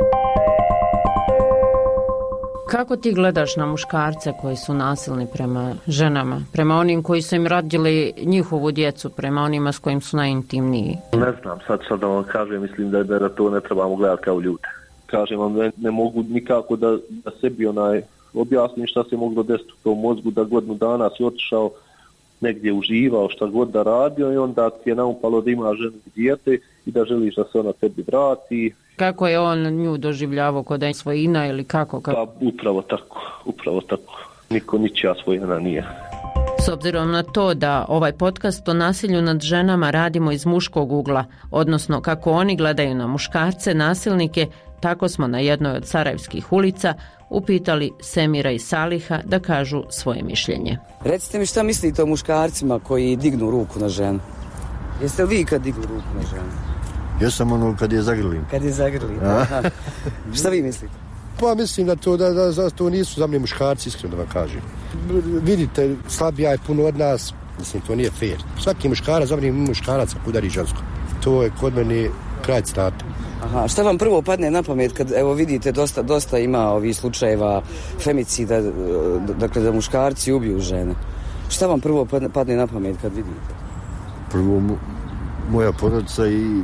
Kako ti gledaš na muškarce koji su nasilni prema ženama, prema onim koji su im rodili njihovu djecu, prema onima s kojim su najintimniji? Ne znam, sad sad da vam kažem, mislim da, da to ne trebamo gledati kao ljude. Kažem vam, ne, ne mogu nikako da, da sebi onaj objasnim šta se moglo desiti u tom mozgu, da godinu dana si otišao negdje uživao, šta god da radio i onda ti je naumpalo da ima ženu i dijete i da želiš da se ona tebi vrati. Kako je on nju doživljavao, kod da je svojina ili kako? kako? Pa upravo tako, upravo tako. Niko ničija svojina nije. S obzirom na to da ovaj podcast o nasilju nad ženama radimo iz muškog ugla, odnosno kako oni gledaju na muškarce, nasilnike, tako smo na jednoj od sarajevskih ulica upitali Semira i Saliha da kažu svoje mišljenje. Recite mi šta mislite o muškarcima koji dignu ruku na ženu? Jeste li vi kad dignu ruku na ženu? Ja sam ono kad je zagrlim. Kad je zagrlim, aha. Šta vi mislite? Pa mislim da to, da, da, da to nisu za mene muškarci, iskreno da vam kažem. Vidite, slabija je puno od nas, mislim to nije fair. Svaki muškarac, za mene muškarac udari žensko. To je kod mene kraj citata. Aha, šta vam prvo padne na pamet kad, evo vidite, dosta, dosta ima ovih slučajeva femicida, dakle da muškarci ubiju žene. Šta vam prvo padne na pamet kad vidite? Prvo moja porodica i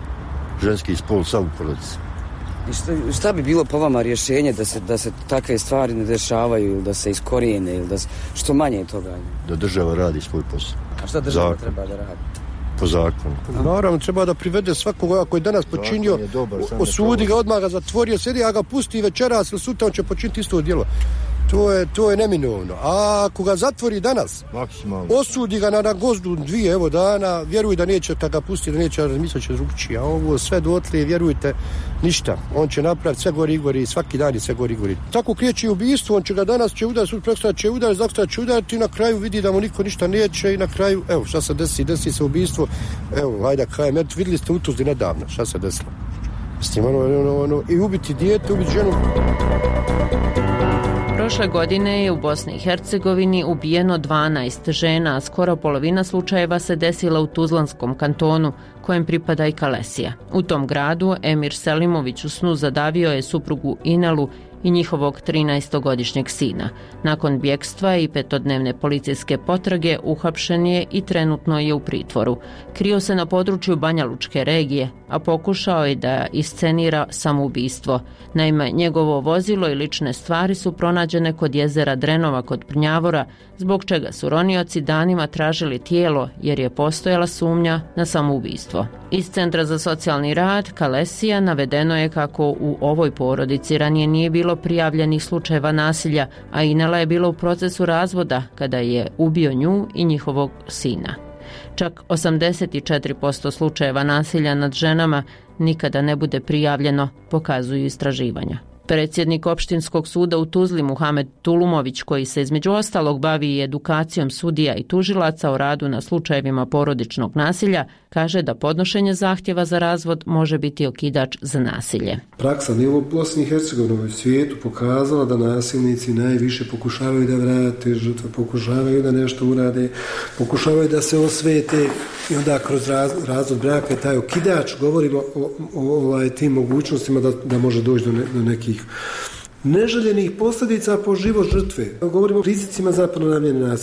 ženski spol sa u porodici. I šta, šta bi bilo po vama rješenje da se, da se takve stvari ne dešavaju ili da se iskorijene ili da se, što manje toga? Da država radi svoj posao. A šta država Zakon. treba da radi? Po zakonu. Naravno, treba da privede svakoga koji je danas počinio, je dobar, osudi ga, odmah ga zatvorio, sjedi, a ga pusti večeras ili sutra, on će počiniti isto djelo. To je, to je neminovno. A ako ga zatvori danas, maksimalno, osudi ga na, na gozdu dvije evo dana, vjeruj da neće, kad ga pusti, da neće razmisliti će drugčije. A ovo sve dotle, vjerujte, ništa. On će napraviti sve gori i gori, svaki dan je sve gori i gori. Tako kriječi ubistvo, on će ga danas će udariti, sutra prekosutra će udariti, zakosutra će udariti i na kraju vidi da mu niko ništa neće i na kraju, evo, šta se desi, desi se ubistvo. Evo, hajde, kajem, eto, vidjeli ste u Tuzli nedavno, šta se desilo. Mislim, ono, ono, ono, i ubiti dijete, ubiti ženu. Prošle godine je u Bosni i Hercegovini ubijeno dvanaest žena, a skoro polovina slučajeva se desila u Tuzlanskom kantonu, kojem pripada i Kalesija. U tom gradu Emir Selimović u snu zadavio je suprugu Inelu i njihovog trinaestogodišnjeg sina. Nakon bjekstva i petodnevne policijske potrage uhapšen je i trenutno je u pritvoru. Krio se na području Banja Lučke regije, a pokušao je da iscenira samoubistvo. Naime, njegovo vozilo i lične stvari su pronađene kod jezera Drenova kod Prnjavora, zbog čega su ronioci danima tražili tijelo jer je postojala sumnja na samoubistvo. Iz Centra za socijalni rad Kalesija navedeno je kako u ovoj porodici ranije nije bilo prijavljenih slučajeva nasilja, a Inela je bila u procesu razvoda kada je ubio nju i njihovog sina. Čak osamdeset četiri posto slučajeva nasilja nad ženama nikada ne bude prijavljeno, pokazuju istraživanja. Predsjednik opštinskog suda u Tuzli Muhamed Tulumović, koji se između ostalog bavi i edukacijom sudija i tužilaca o radu na slučajevima porodičnog nasilja, kaže da podnošenje zahtjeva za razvod može biti okidač za nasilje. Praksa nije u Bosni i Hercegovini, u svijetu pokazala da nasilnici najviše pokušavaju da vrate žrtve, pokušavaju da nešto urade, pokušavaju da se osvete i onda kroz raz, razvod braka je taj okidač, govorimo o, o, o ovaj, tim mogućnostima da, da može doći do, ne, do nekih neželjenih posljedica po život žrtve. Govorimo o rizicima za ponavljanje nasilja.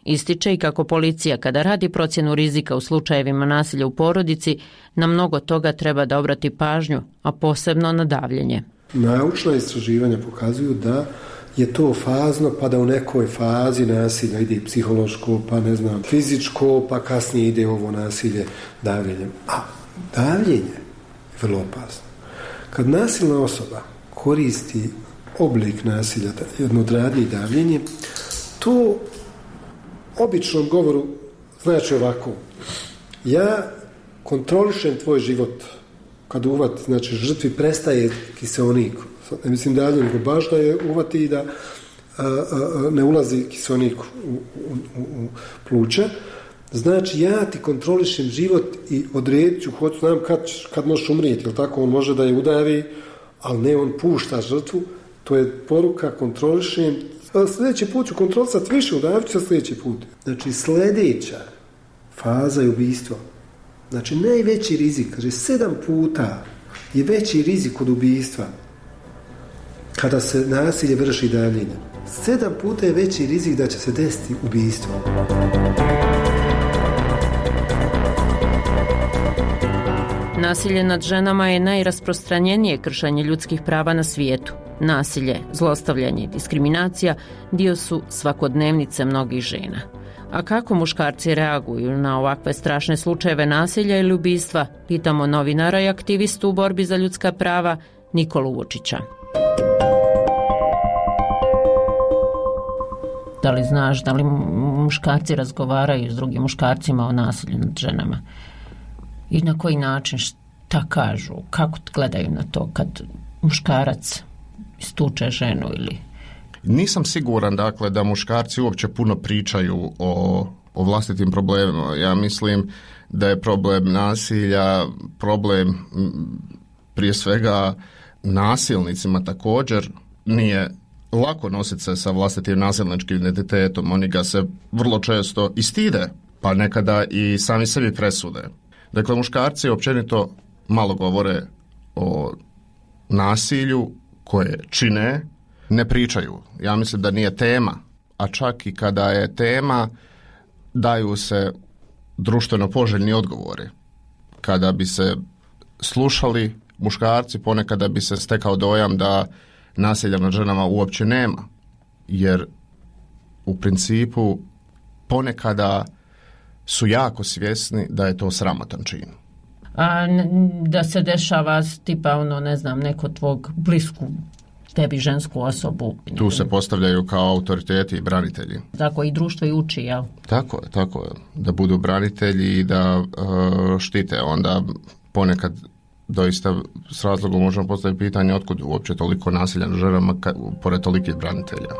Ističe i kako policija kada radi procjenu rizika u slučajevima nasilja u porodici, na mnogo toga treba da obrati pažnju, a posebno na davljenje. Naučna istraživanja pokazuju da je to fazno, pa da u nekoj fazi nasilja ide psihološko, pa ne znam, fizičko, pa kasnije ide ovo nasilje davljenjem. A davljenje je vrlo opasno. Kad nasilna osoba koristi oblik nasilja, jedno od radnji davljenje, to običnom govoru znači ovako: ja kontrolišem tvoj život. Kad uvati, znači žrtvi prestaje kiseonik. Ne mislim dalje, nego baš da je uvati i da a, a, ne ulazi kiseonik u, u, u, u pluća. Znači ja ti kontrolišem život i odredit ću, hoću znam kad, kad možeš umrijeti, jel tako? On može da je udavi, ali ne, on pušta žrtvu. To je poruka, kontrolišem. Sljedeći put ću kontrolisati više, udavit ću se sljedeći put. Znači sljedeća faza je ubistvo. Znači najveći rizik, kaže sedam puta je veći rizik od ubistva kada se nasilje vrši davljenjem. Sedam puta je veći rizik da će se desiti ubistvo. Nasilje nad ženama je najrasprostranjenije kršenje ljudskih prava na svijetu. Nasilje, zlostavljanje i diskriminacija dio su svakodnevnice mnogih žena. A kako muškarci reaguju na ovakve strašne slučajeve nasilja ili ubistva, pitamo novinara i aktivistu u borbi za ljudska prava Nikolu Vučića. Da li znaš da li muškarci razgovaraju s drugim muškarcima o nasilju nad ženama? I na koji način, šta kažu, kako gledaju na to kad muškarac istuče ženu ili... Nisam siguran, dakle, da muškarci uopće puno pričaju o, o vlastitim problemima. Ja mislim da je problem nasilja, problem prije svega nasilnicima također. Nije lako nositi se sa vlastitim nasilničkim identitetom. Oni ga se vrlo često i stide, pa nekada i sami sebi presude. Dakle, muškarci općenito malo govore o nasilju koje čine, ne pričaju. Ja mislim da nije tema, a čak i kada je tema, daju se društveno poželjni odgovori. Kada bi se slušali muškarci, ponekada bi se stekao dojam da nasilja nad ženama uopće nema, jer u principu ponekada su jako svjesni da je to sramotan čin. A da se dešava tipa ono, ne znam, neko tvog blisku tebi žensku osobu. Tu se postavljaju kao autoriteti i branitelji. Tako i društvo i uči, jel? Tako je, tako je. Da budu branitelji i da uh, štite. Onda ponekad doista s razlogom možemo postaviti pitanje otkud uopće toliko nasilja na ženama ka, pored tolikih branitelja.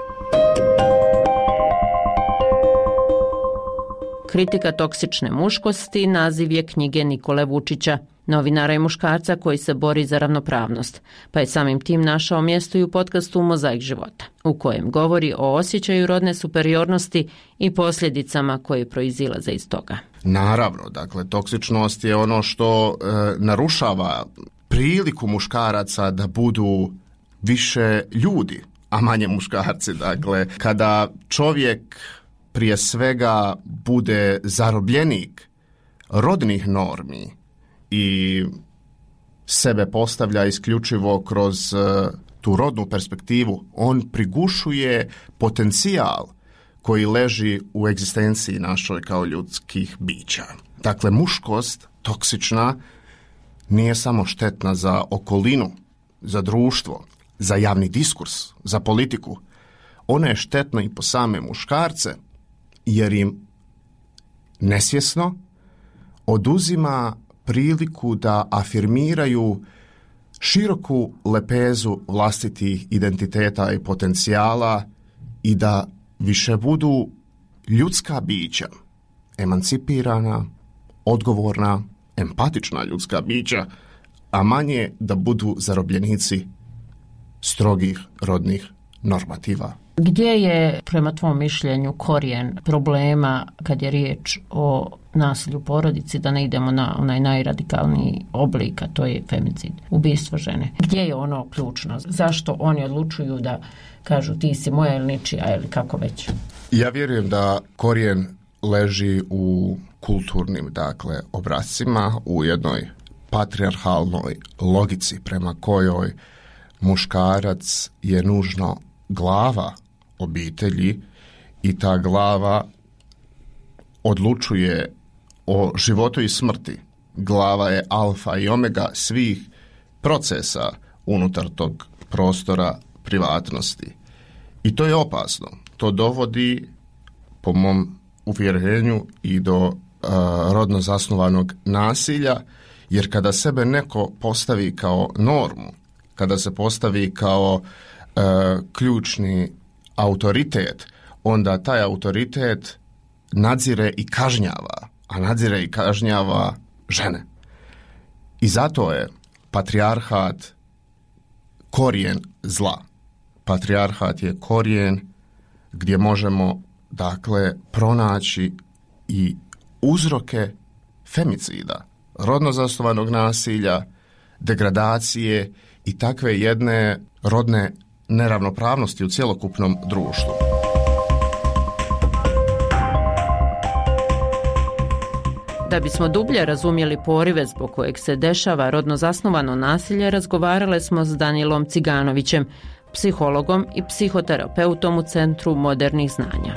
Kritika toksične muškosti naziv je knjige Nikole Vučića, novinara i muškarca koji se bori za ravnopravnost, pa je samim tim našao mjesto i u podcastu Mozaik života, u kojem govori o osjećaju rodne superiornosti i posljedicama koje proizilaze iz toga. Naravno, dakle, toksičnost je ono što e, narušava priliku muškaraca da budu više ljudi, a manje muškarci. Dakle, kada čovjek prije svega bude zarobljenik rodnih normi i sebe postavlja isključivo kroz uh, tu rodnu perspektivu, on prigušuje potencijal koji leži u egzistenciji našoj kao ljudskih bića. Dakle, muškost toksična nije samo štetna za okolinu, za društvo, za javni diskurs, za politiku. Ona je štetna i po same muškarce, jer im nesvjesno oduzima priliku da afirmiraju široku lepezu vlastitih identiteta i potencijala i da više budu ljudska bića, emancipirana, odgovorna, empatična ljudska bića, a manje da budu zarobljenici strogih rodnih normativa Gdje je, prema tvom mišljenju, korijen problema kad je riječ o nasilju u porodici, da ne idemo na onaj najradikalniji oblik, a to je femicid, ubistvo žene? Gdje je ono ključno? Zašto oni odlučuju da kažu ti si moja ili ničija ili kako već? Ja vjerujem da korijen leži u kulturnim, dakle, obrascima, u jednoj patrijarhalnoj logici prema kojoj muškarac je nužno glava obitelji i ta glava odlučuje o životu i smrti. Glava je alfa i omega svih procesa unutar tog prostora privatnosti. I to je opasno. To dovodi, po mom uvjerenju, i do uh, rodno zasnovanog nasilja, jer kada sebe neko postavi kao normu, kada se postavi kao uh, ključni autoritet, onda taj autoritet nadzire i kažnjava, a nadzire i kažnjava žene. I zato je patrijarhat korijen zla. Patrijarhat je korijen gdje možemo, dakle, pronaći i uzroke femicida, rodno zasnovanog nasilja, degradacije i takve jedne rodne neravnopravnosti u cjelokupnom društvu. Da bismo dublje razumjeli porive zbog kojeg se dešava rodno zasnovano nasilje, razgovarale smo s Danilom Ciganovićem, psihologom i psihoterapeutom u Centru modernih znanja.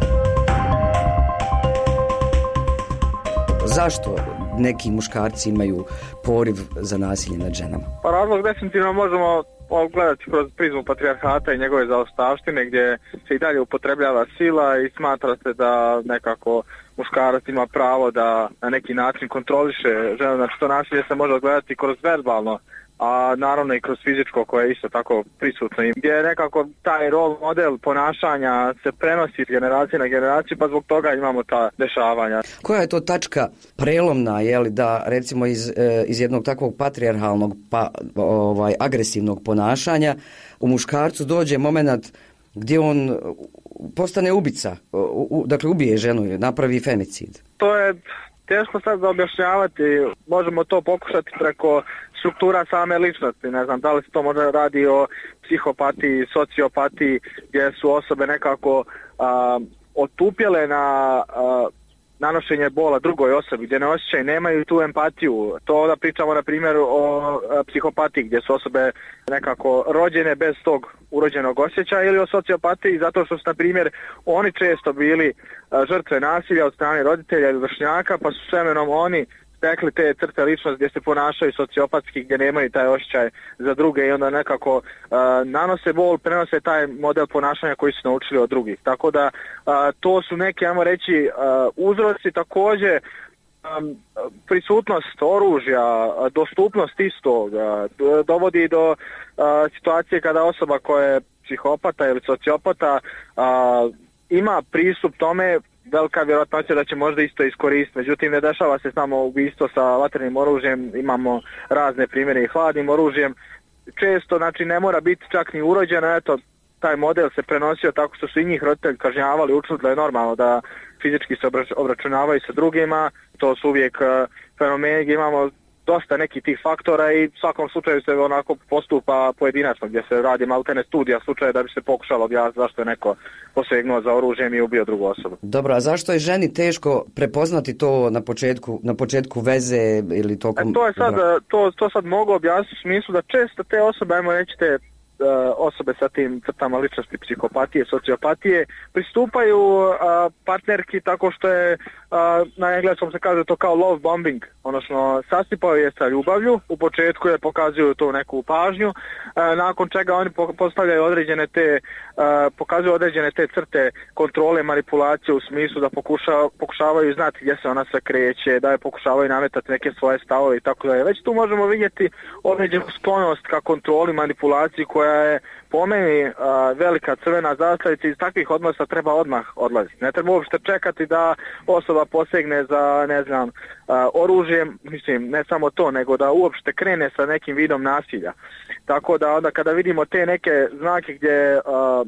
Zašto neki muškarci imaju poriv za nasilje nad ženama? Pa razlog definitivno možemo gledati kroz prizmu patrijarhata i njegove zaostavštine, gdje se i dalje upotrebljava sila i smatra se da nekako muškarac ima pravo da na neki način kontroliše ženu. Znači to nasilje se može gledati kroz verbalno, a naravno i kroz fizičko koje je isto tako prisutno. Gdje je nekako taj rol model ponašanja se prenosi iz generacije na generaciju, pa zbog toga imamo ta dešavanja. Koja je to tačka prelomna, je li, da recimo iz, iz jednog takvog patrijarhalnog pa ovaj agresivnog ponašanja u muškarcu dođe moment gdje on postane ubica, u, dakle ubije ženu, napravi femicid? To je teško sad za objašnjavati, možemo to pokušati preko struktura same ličnosti, ne znam da li se to možda radi o psihopatiji, sociopatiji, gdje su osobe nekako a, otupjele na a, nanošenje bola drugoj osobi, gdje ne osjećaju, nemaju tu empatiju. To da pričamo na primjer o a, psihopatiji, gdje su osobe nekako rođene bez tog urođenog osjećaja, ili o sociopatiji zato što su na primjer oni često bili a, žrtve nasilja od strane roditelja ili vršnjaka, pa su s vremenom oni stekli te crte ličnosti gdje se ponašaju sociopatski, gdje nemaju taj osjećaj za druge i onda nekako uh, nanose bol, prenose taj model ponašanja koji su naučili od drugih. Tako da uh, to su neki, ajmo reći, uh, uzroci. Također um, prisutnost oružja, dostupnost istog uh, dovodi do uh, situacije kada osoba koja je psihopata ili sociopata uh, ima pristup tome, velika vjerojatnoća da će možda isto iskoristiti. Međutim, ne dešava se samo ubistvo sa vatrenim oružjem, imamo razne primjere i hladnim oružjem. Često, znači, ne mora biti čak ni urođeno, eto, taj model se prenosio tako što su i njih roditelji kažnjavali, učili da je normalno da fizički se obračunavaju sa drugima. To su uvijek uh, fenomeni gdje imamo dosta nekih tih faktora i u svakom slučaju se onako postupa pojedinačno, gdje se radi maltene studija slučaja da bi se pokušalo objasniti zašto je neko posegnuo za oružjem i ubio drugu osobu. Dobro, a zašto je ženi teško prepoznati to na početku, na početku veze ili tokom... E, to je sad, to, to sad mogu objasniti u smislu da često te osobe, ajmo reći te osobe sa tim crtama ličnosti psihopatije, sociopatije, pristupaju uh, partnerki tako što je, uh, na engleskom se kaže to kao love bombing, odnosno sasipaju je sa ljubavlju, u početku je pokazuju tu neku pažnju, uh, nakon čega oni postavljaju određene te, uh, pokazuju određene te crte kontrole, manipulacije u smislu da pokuša, pokušavaju znati gdje se ona se kreće, da je pokušavaju nametati neke svoje stavove i tako da je. Već tu možemo vidjeti određenu sklonost ka kontroli, manipulaciji koja je po meni uh, velika crvena zastavica. Iz takvih odnosa treba odmah odlaziti. Ne treba uopšte čekati da osoba posegne za, ne znam, uh, oružjem, mislim, ne samo to, nego da uopšte krene sa nekim vidom nasilja. Tako da onda kada vidimo te neke znake gdje uh,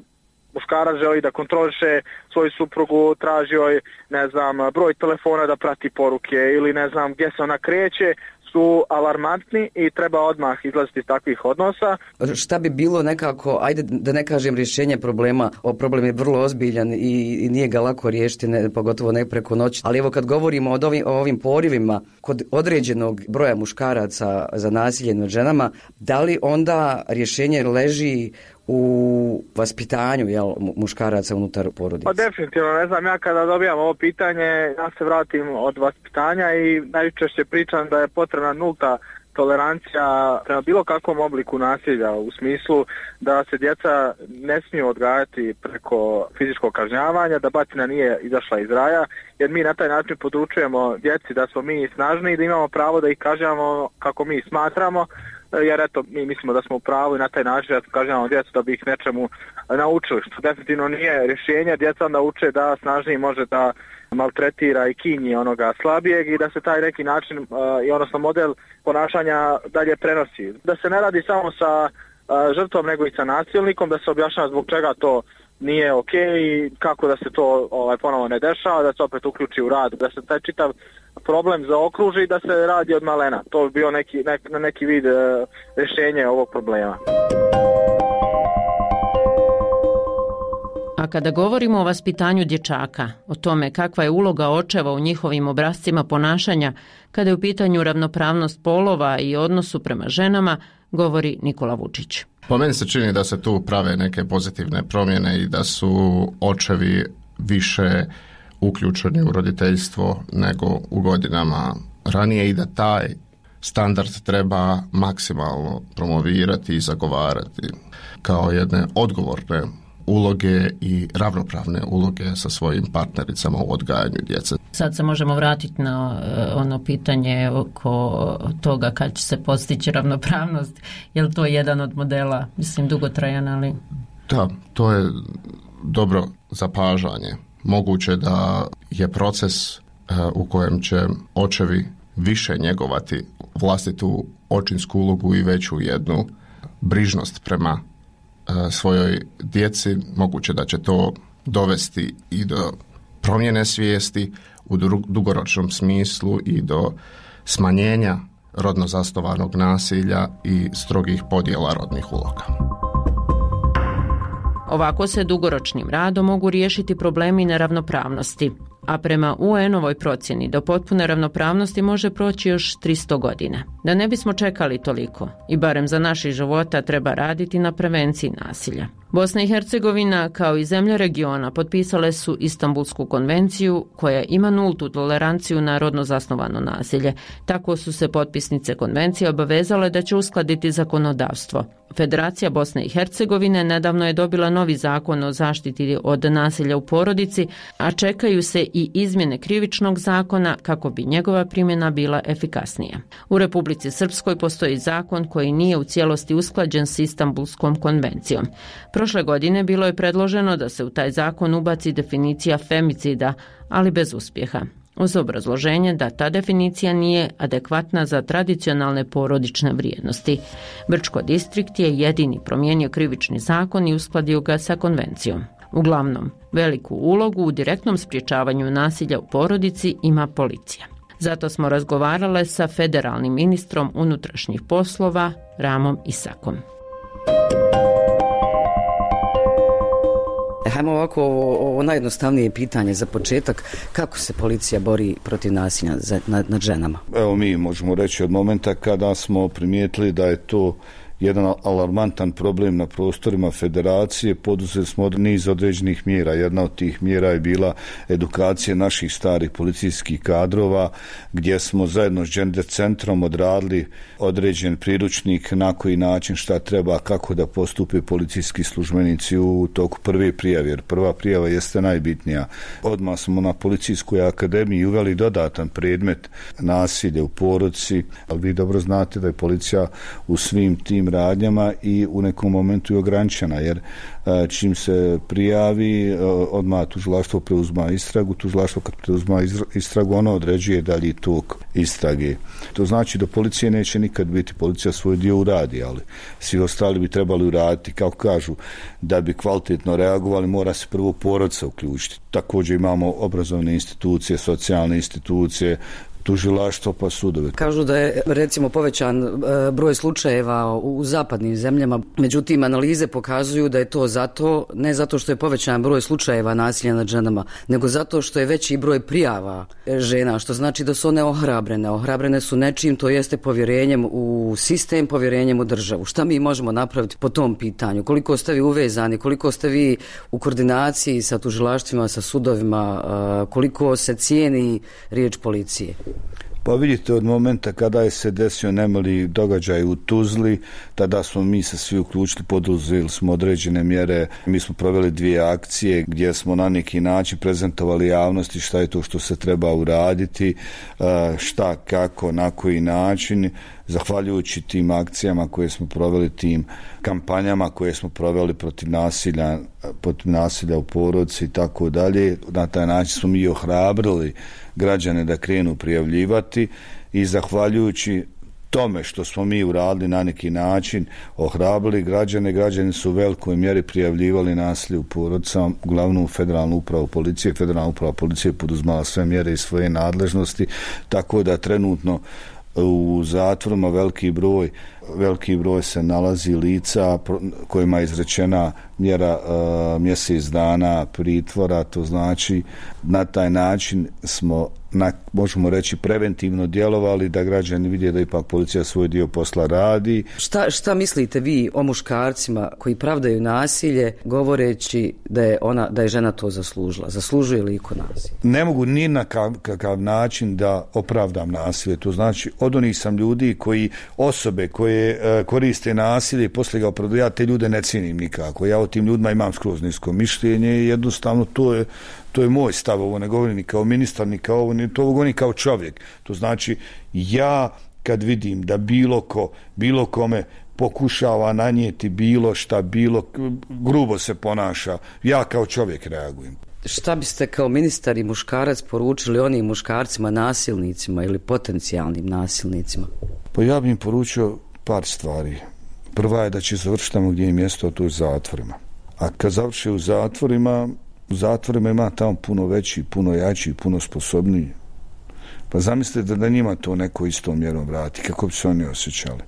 muškarac želi da kontroliše svoju suprugu, traži joj, ne znam, broj telefona da prati poruke ili ne znam gdje se ona kreće, su alarmantni i treba odmah izlaziti iz takvih odnosa. Šta bi bilo nekako, ajde da ne kažem rješenje problema, o problem je vrlo ozbiljan i, i nije ga lako riješiti, ne, pogotovo ne preko noći. Ali evo kad govorimo o ovim, o ovim porivima kod određenog broja muškaraca za nasilje nad ženama, da li onda rješenje leži u vaspitanju, jel, muškaraca unutar porodice? Pa definitivno, ne znam, ja kada dobijam ovo pitanje, ja se vratim od vaspitanja i najčešće pričam da je potrebna nulta tolerancija prema bilo kakvom obliku nasilja, u smislu da se djeca ne smiju odgajati preko fizičkog kažnjavanja, da batina nije izašla iz raja, jer mi na taj način područujemo djeci da smo mi snažni i da imamo pravo da ih kažnjavamo kako mi smatramo, jer eto, mi mislimo da smo u pravu i na taj način da kažnjavamo djecu da bi ih nečemu naučili, što definitivno nije rješenje. Djeca onda uče da snažniji može da maltretira i kinji onoga slabijeg i da se taj neki način uh, i odnosno model ponašanja dalje prenosi. Da se ne radi samo sa uh, žrtvom nego i sa nasilnikom, da se objašnjava zbog čega to nije ok i kako da se to ovaj, ponovo ne dešava, da se opet uključi u rad, da se taj čitav problem zaokruži i da se radi od malena. To bi bio neki, nek, neki vid uh, rješenja ovog problema. A kada govorimo o vaspitanju dječaka, o tome kakva je uloga očeva u njihovim obrascima ponašanja, kada je u pitanju ravnopravnost polova i odnosu prema ženama, govori Nikola Vučić. Po meni se čini da se tu prave neke pozitivne promjene i da su očevi više uključeni u roditeljstvo nego u godinama ranije i da taj standard treba maksimalno promovirati i zagovarati kao jedne odgovorne uloge i ravnopravne uloge sa svojim partnericama u odgajanju djece. Sad se možemo vratiti na ono pitanje oko toga kad će se postići ravnopravnost. Je li to jedan od modela, mislim, dugotrajan, ali... Da, to je dobro zapažanje. Moguće da je proces u kojem će očevi više njegovati vlastitu očinsku ulogu i veću jednu brižnost prema svojoj djeci, moguće da će to dovesti i do promjene svijesti u dugoročnom smislu i do smanjenja rodno zasnovanog nasilja i strogih podjela rodnih uloga. Ovako se dugoročnim radom mogu riješiti problemi neravnopravnosti, a prema U N-ovoj procjeni do potpune ravnopravnosti može proći još tristo godina. Da ne bismo čekali toliko i barem za naših života treba raditi na prevenciji nasilja. Bosna i Hercegovina kao i zemlje regiona potpisale su Istanbulsku konvenciju koja ima nultu toleranciju na rodno zasnovano nasilje. Tako su se potpisnice konvencije obavezale da će uskladiti zakonodavstvo. Federacija Bosne i Hercegovine nedavno je dobila novi zakon o zaštiti od nasilja u porodici, a čekaju se i izmjene krivičnog zakona kako bi njegova primjena bila efikasnija. U Republici Srpskoj postoji zakon koji nije u cijelosti usklađen s Istanbulskom konvencijom. Prošle godine bilo je predloženo da se u taj zakon ubaci definicija femicida, ali bez uspjeha, uz obrazloženje da ta definicija nije adekvatna za tradicionalne porodične vrijednosti. Brčko distrikt je jedini promijenio krivični zakon i uskladio ga sa konvencijom. Uglavnom, veliku ulogu u direktnom sprječavanju nasilja u porodici ima policija. Zato smo razgovarale sa federalnim ministrom unutrašnjih poslova Ramom Isakom. Hajmo ovako, ovo, ovo najjednostavnije pitanje za početak. Kako se policija bori protiv nasilja nad, nad ženama? Evo, mi možemo reći od momenta kada smo primijetili da je to jedan alarmantan problem na prostorima federacije, poduzeli smo niz određenih mjera. Jedna od tih mjera je bila edukacija naših starih policijskih kadrova, gdje smo zajedno s Gender centrom odradili određen priručnik na koji način šta treba, kako da postupe policijski službenici u toku prve prijave, jer prva prijava jeste najbitnija. Odmah smo na policijskoj akademiji uveli dodatan predmet nasilje u porodici, ali vi dobro znate da je policija u svim tim radnjama i u nekom momentu je ograničena, jer čim se prijavi, odmah tužilaštvo preuzma istragu, tužilaštvo kad preuzma istragu, ono određuje dalji tok istrage. To znači da policije neće nikad biti, policija svoj dio uradi, ali svi ostali bi trebali uraditi, kao kažu, da bi kvalitetno reagovali, mora se prvo porodica uključiti. Također imamo obrazovne institucije, socijalne institucije, tužilaštvo pa sudove. Kažu da je recimo povećan broj slučajeva u zapadnim zemljama, međutim analize pokazuju da je to zato, ne zato što je povećan broj slučajeva nasilja nad ženama, nego zato što je veći broj prijava žena, što znači da su one ohrabrene. Ohrabrene su nečim, to jeste povjerenjem u sistem, povjerenjem u državu. Šta mi možemo napraviti po tom pitanju? Koliko ste vi uvezani, koliko ste vi u koordinaciji sa tužilaštvima, sa sudovima, koliko se cijeni riječ policije? Pa vidite, od momenta kada je se desio nemili događaj u Tuzli, tada smo mi se svi uključili, poduzeli smo određene mjere. Mi smo proveli dvije akcije gdje smo na neki način prezentovali javnosti šta je to što se treba uraditi, šta, kako, na koji način. Zahvaljujući tim akcijama koje smo proveli, tim kampanjama koje smo proveli protiv nasilja, protiv nasilja u porodici i tako dalje, na taj način smo mi ohrabrili građane da krenu prijavljivati i zahvaljujući tome što smo mi uradili na neki način, ohrabrili građane, građani su u velikoj mjeri prijavljivali nasilje u porodicama, uglavnom federalnu upravu policije. Federalna uprava policije poduzmala sve mjere iz svoje nadležnosti, tako da trenutno u zatvorima veliki broj veliki broj se nalazi lica kojima je izrečena mjera uh, mjesec dana pritvora. To znači na taj način smo, na, možemo reći, preventivno djelovali da građani vide da ipak policija svoj dio posla radi. Šta, šta mislite vi o muškarcima koji pravdaju nasilje govoreći da je, ona, da je žena to zaslužila? Zaslužuje li iko nasilje? Ne mogu ni na kakav način da opravdam nasilje. To znači od onih sam ljudi koji, osobe koje koriste nasilje i poslije ga opravdaju, ja te ljude ne cijenim nikako. Ja o tim ljudima imam skroz nisko mišljenje i jednostavno to je, to je moj stav. Ovo ne govorim ni kao ministar, ni kao ovo, to ovo govorim kao čovjek. To znači ja kad vidim da bilo ko, bilo kome pokušava nanijeti bilo šta, bilo grubo se ponaša, ja kao čovjek reagujem. Šta biste kao ministar i muškarac poručili onim muškarcima nasilnicima ili potencijalnim nasilnicima? Pa ja bih im poručio par stvari. Prva je da će završiti tamo gdje je mjesto, a to je zatvorima. A kad završi u zatvorima, u zatvorima ima tamo puno veći, puno jači, puno sposobniji. Pa zamislite da njima to neko istom mjerom vrati, kako bi se oni osjećali.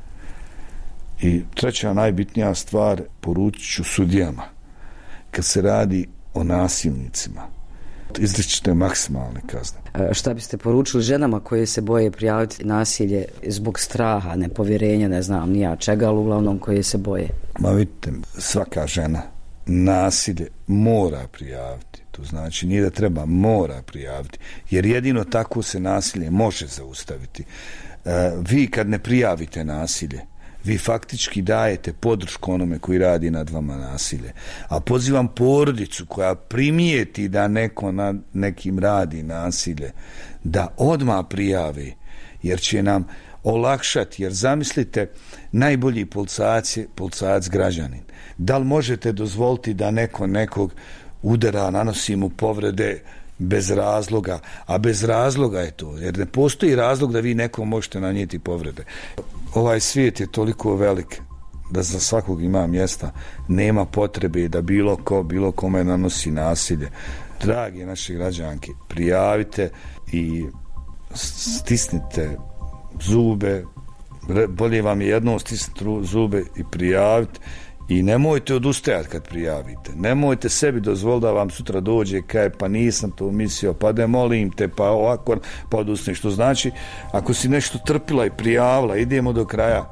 I treća najbitnija stvar, poručit ću sudijama. Kad se radi o nasilnicima, izričite maksimalne kazne. Šta biste poručili ženama koje se boje prijaviti nasilje zbog straha, nepovjerenja, ne znam nija čega, ali uglavnom koje se boje? Ma vidite, svaka žena nasilje mora prijaviti. To znači nije da treba, mora prijaviti. Jer jedino tako se nasilje može zaustaviti. Vi kad ne prijavite nasilje, vi faktički dajete podršku onome koji radi nad vama nasilje. A pozivam porodicu koja primijeti da neko nad nekim radi nasilje, da odmah prijavi, jer će nam olakšati. Jer zamislite, najbolji policajac je policajac građanin. Da li možete dozvoliti da neko nekog udara, nanosi mu povrede bez razloga, a bez razloga je to, jer ne postoji razlog da vi nekom možete nanijeti povrede. Ovaj svijet je toliko velik da za svakog ima mjesta, nema potrebe da bilo ko, bilo kome nanosi nasilje. Dragi naši građanki, prijavite i stisnite zube, bolje vam je jednom stisniti zube i prijaviti. I nemojte odustajati kad prijavite. Nemojte sebi dozvoliti da vam sutra dođe kaj pa nisam to mislio, pa da molim te, pa ovako, pa odustane. Što znači, ako si nešto trpila i prijavila, idemo do kraja.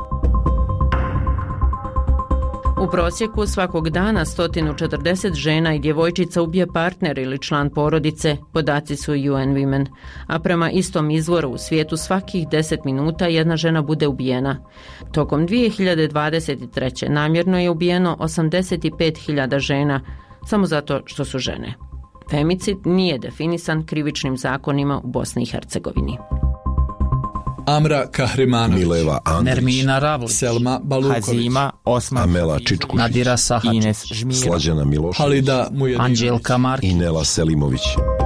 U prosjeku svakog dana sto četrdeset žena i djevojčica ubije partner ili član porodice, podaci su U N Women. A prema istom izvoru u svijetu svakih deset minuta jedna žena bude ubijena. Tokom dvije hiljade dvadeset treće namjerno je ubijeno osamdeset pet hiljada žena, samo zato što su žene. Femicid nije definisan krivičnim zakonima u Bosni i Hercegovini. Amra Kahrimanović, Mileva Andrić, Nermina Ravlić, Selma Baluković, Hazima Osman, Amela Čičkušić, Nadira Sahačić, Ines Žmira, Slađana Milošević, Halida Mujedinović, Anđelka Markić, Inela Selimović.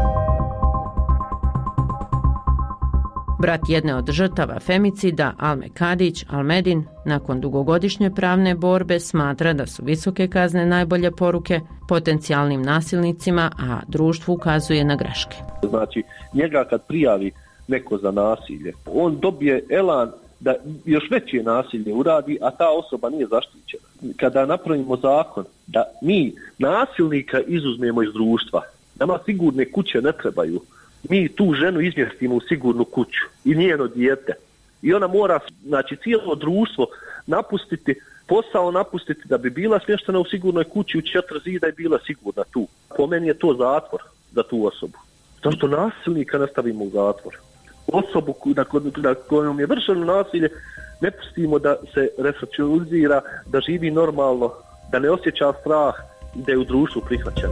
Brat jedne od žrtava femicida, Alme Kadić, Almedin, nakon dugogodišnje pravne borbe smatra da su visoke kazne najbolje poruke potencijalnim nasilnicima, a društvu ukazuje na greške. Znači, njega kad prijavi neko za nasilje, on dobije elan da još veće nasilje uradi, a ta osoba nije zaštićena. Kada napravimo zakon da mi nasilnika izuzmemo iz društva, nama sigurne kuće ne trebaju, mi tu ženu izmjestimo u sigurnu kuću i njeno dijete. I ona mora, znači, cijelo društvo napustiti, posao napustiti da bi bila smještena u sigurnoj kući u četiri zida i bila sigurna tu. Po meni je to zatvor za tu osobu. Zašto nasilnika ne stavimo u zatvor? Osobu na, na kojom je vršeno nasilje ne pustimo da se resocijalizira, da živi normalno, da ne osjeća strah i da je u društvu prihvaćena.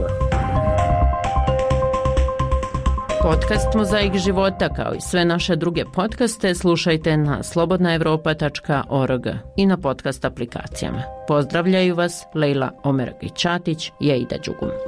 Podcast Mozaik života kao i sve naše druge podcaste slušajte na slobodna evropa tačka org i na podcast aplikacijama. Pozdravljaju vas Lejla Omeragić-Ćatić i Aida Đugum.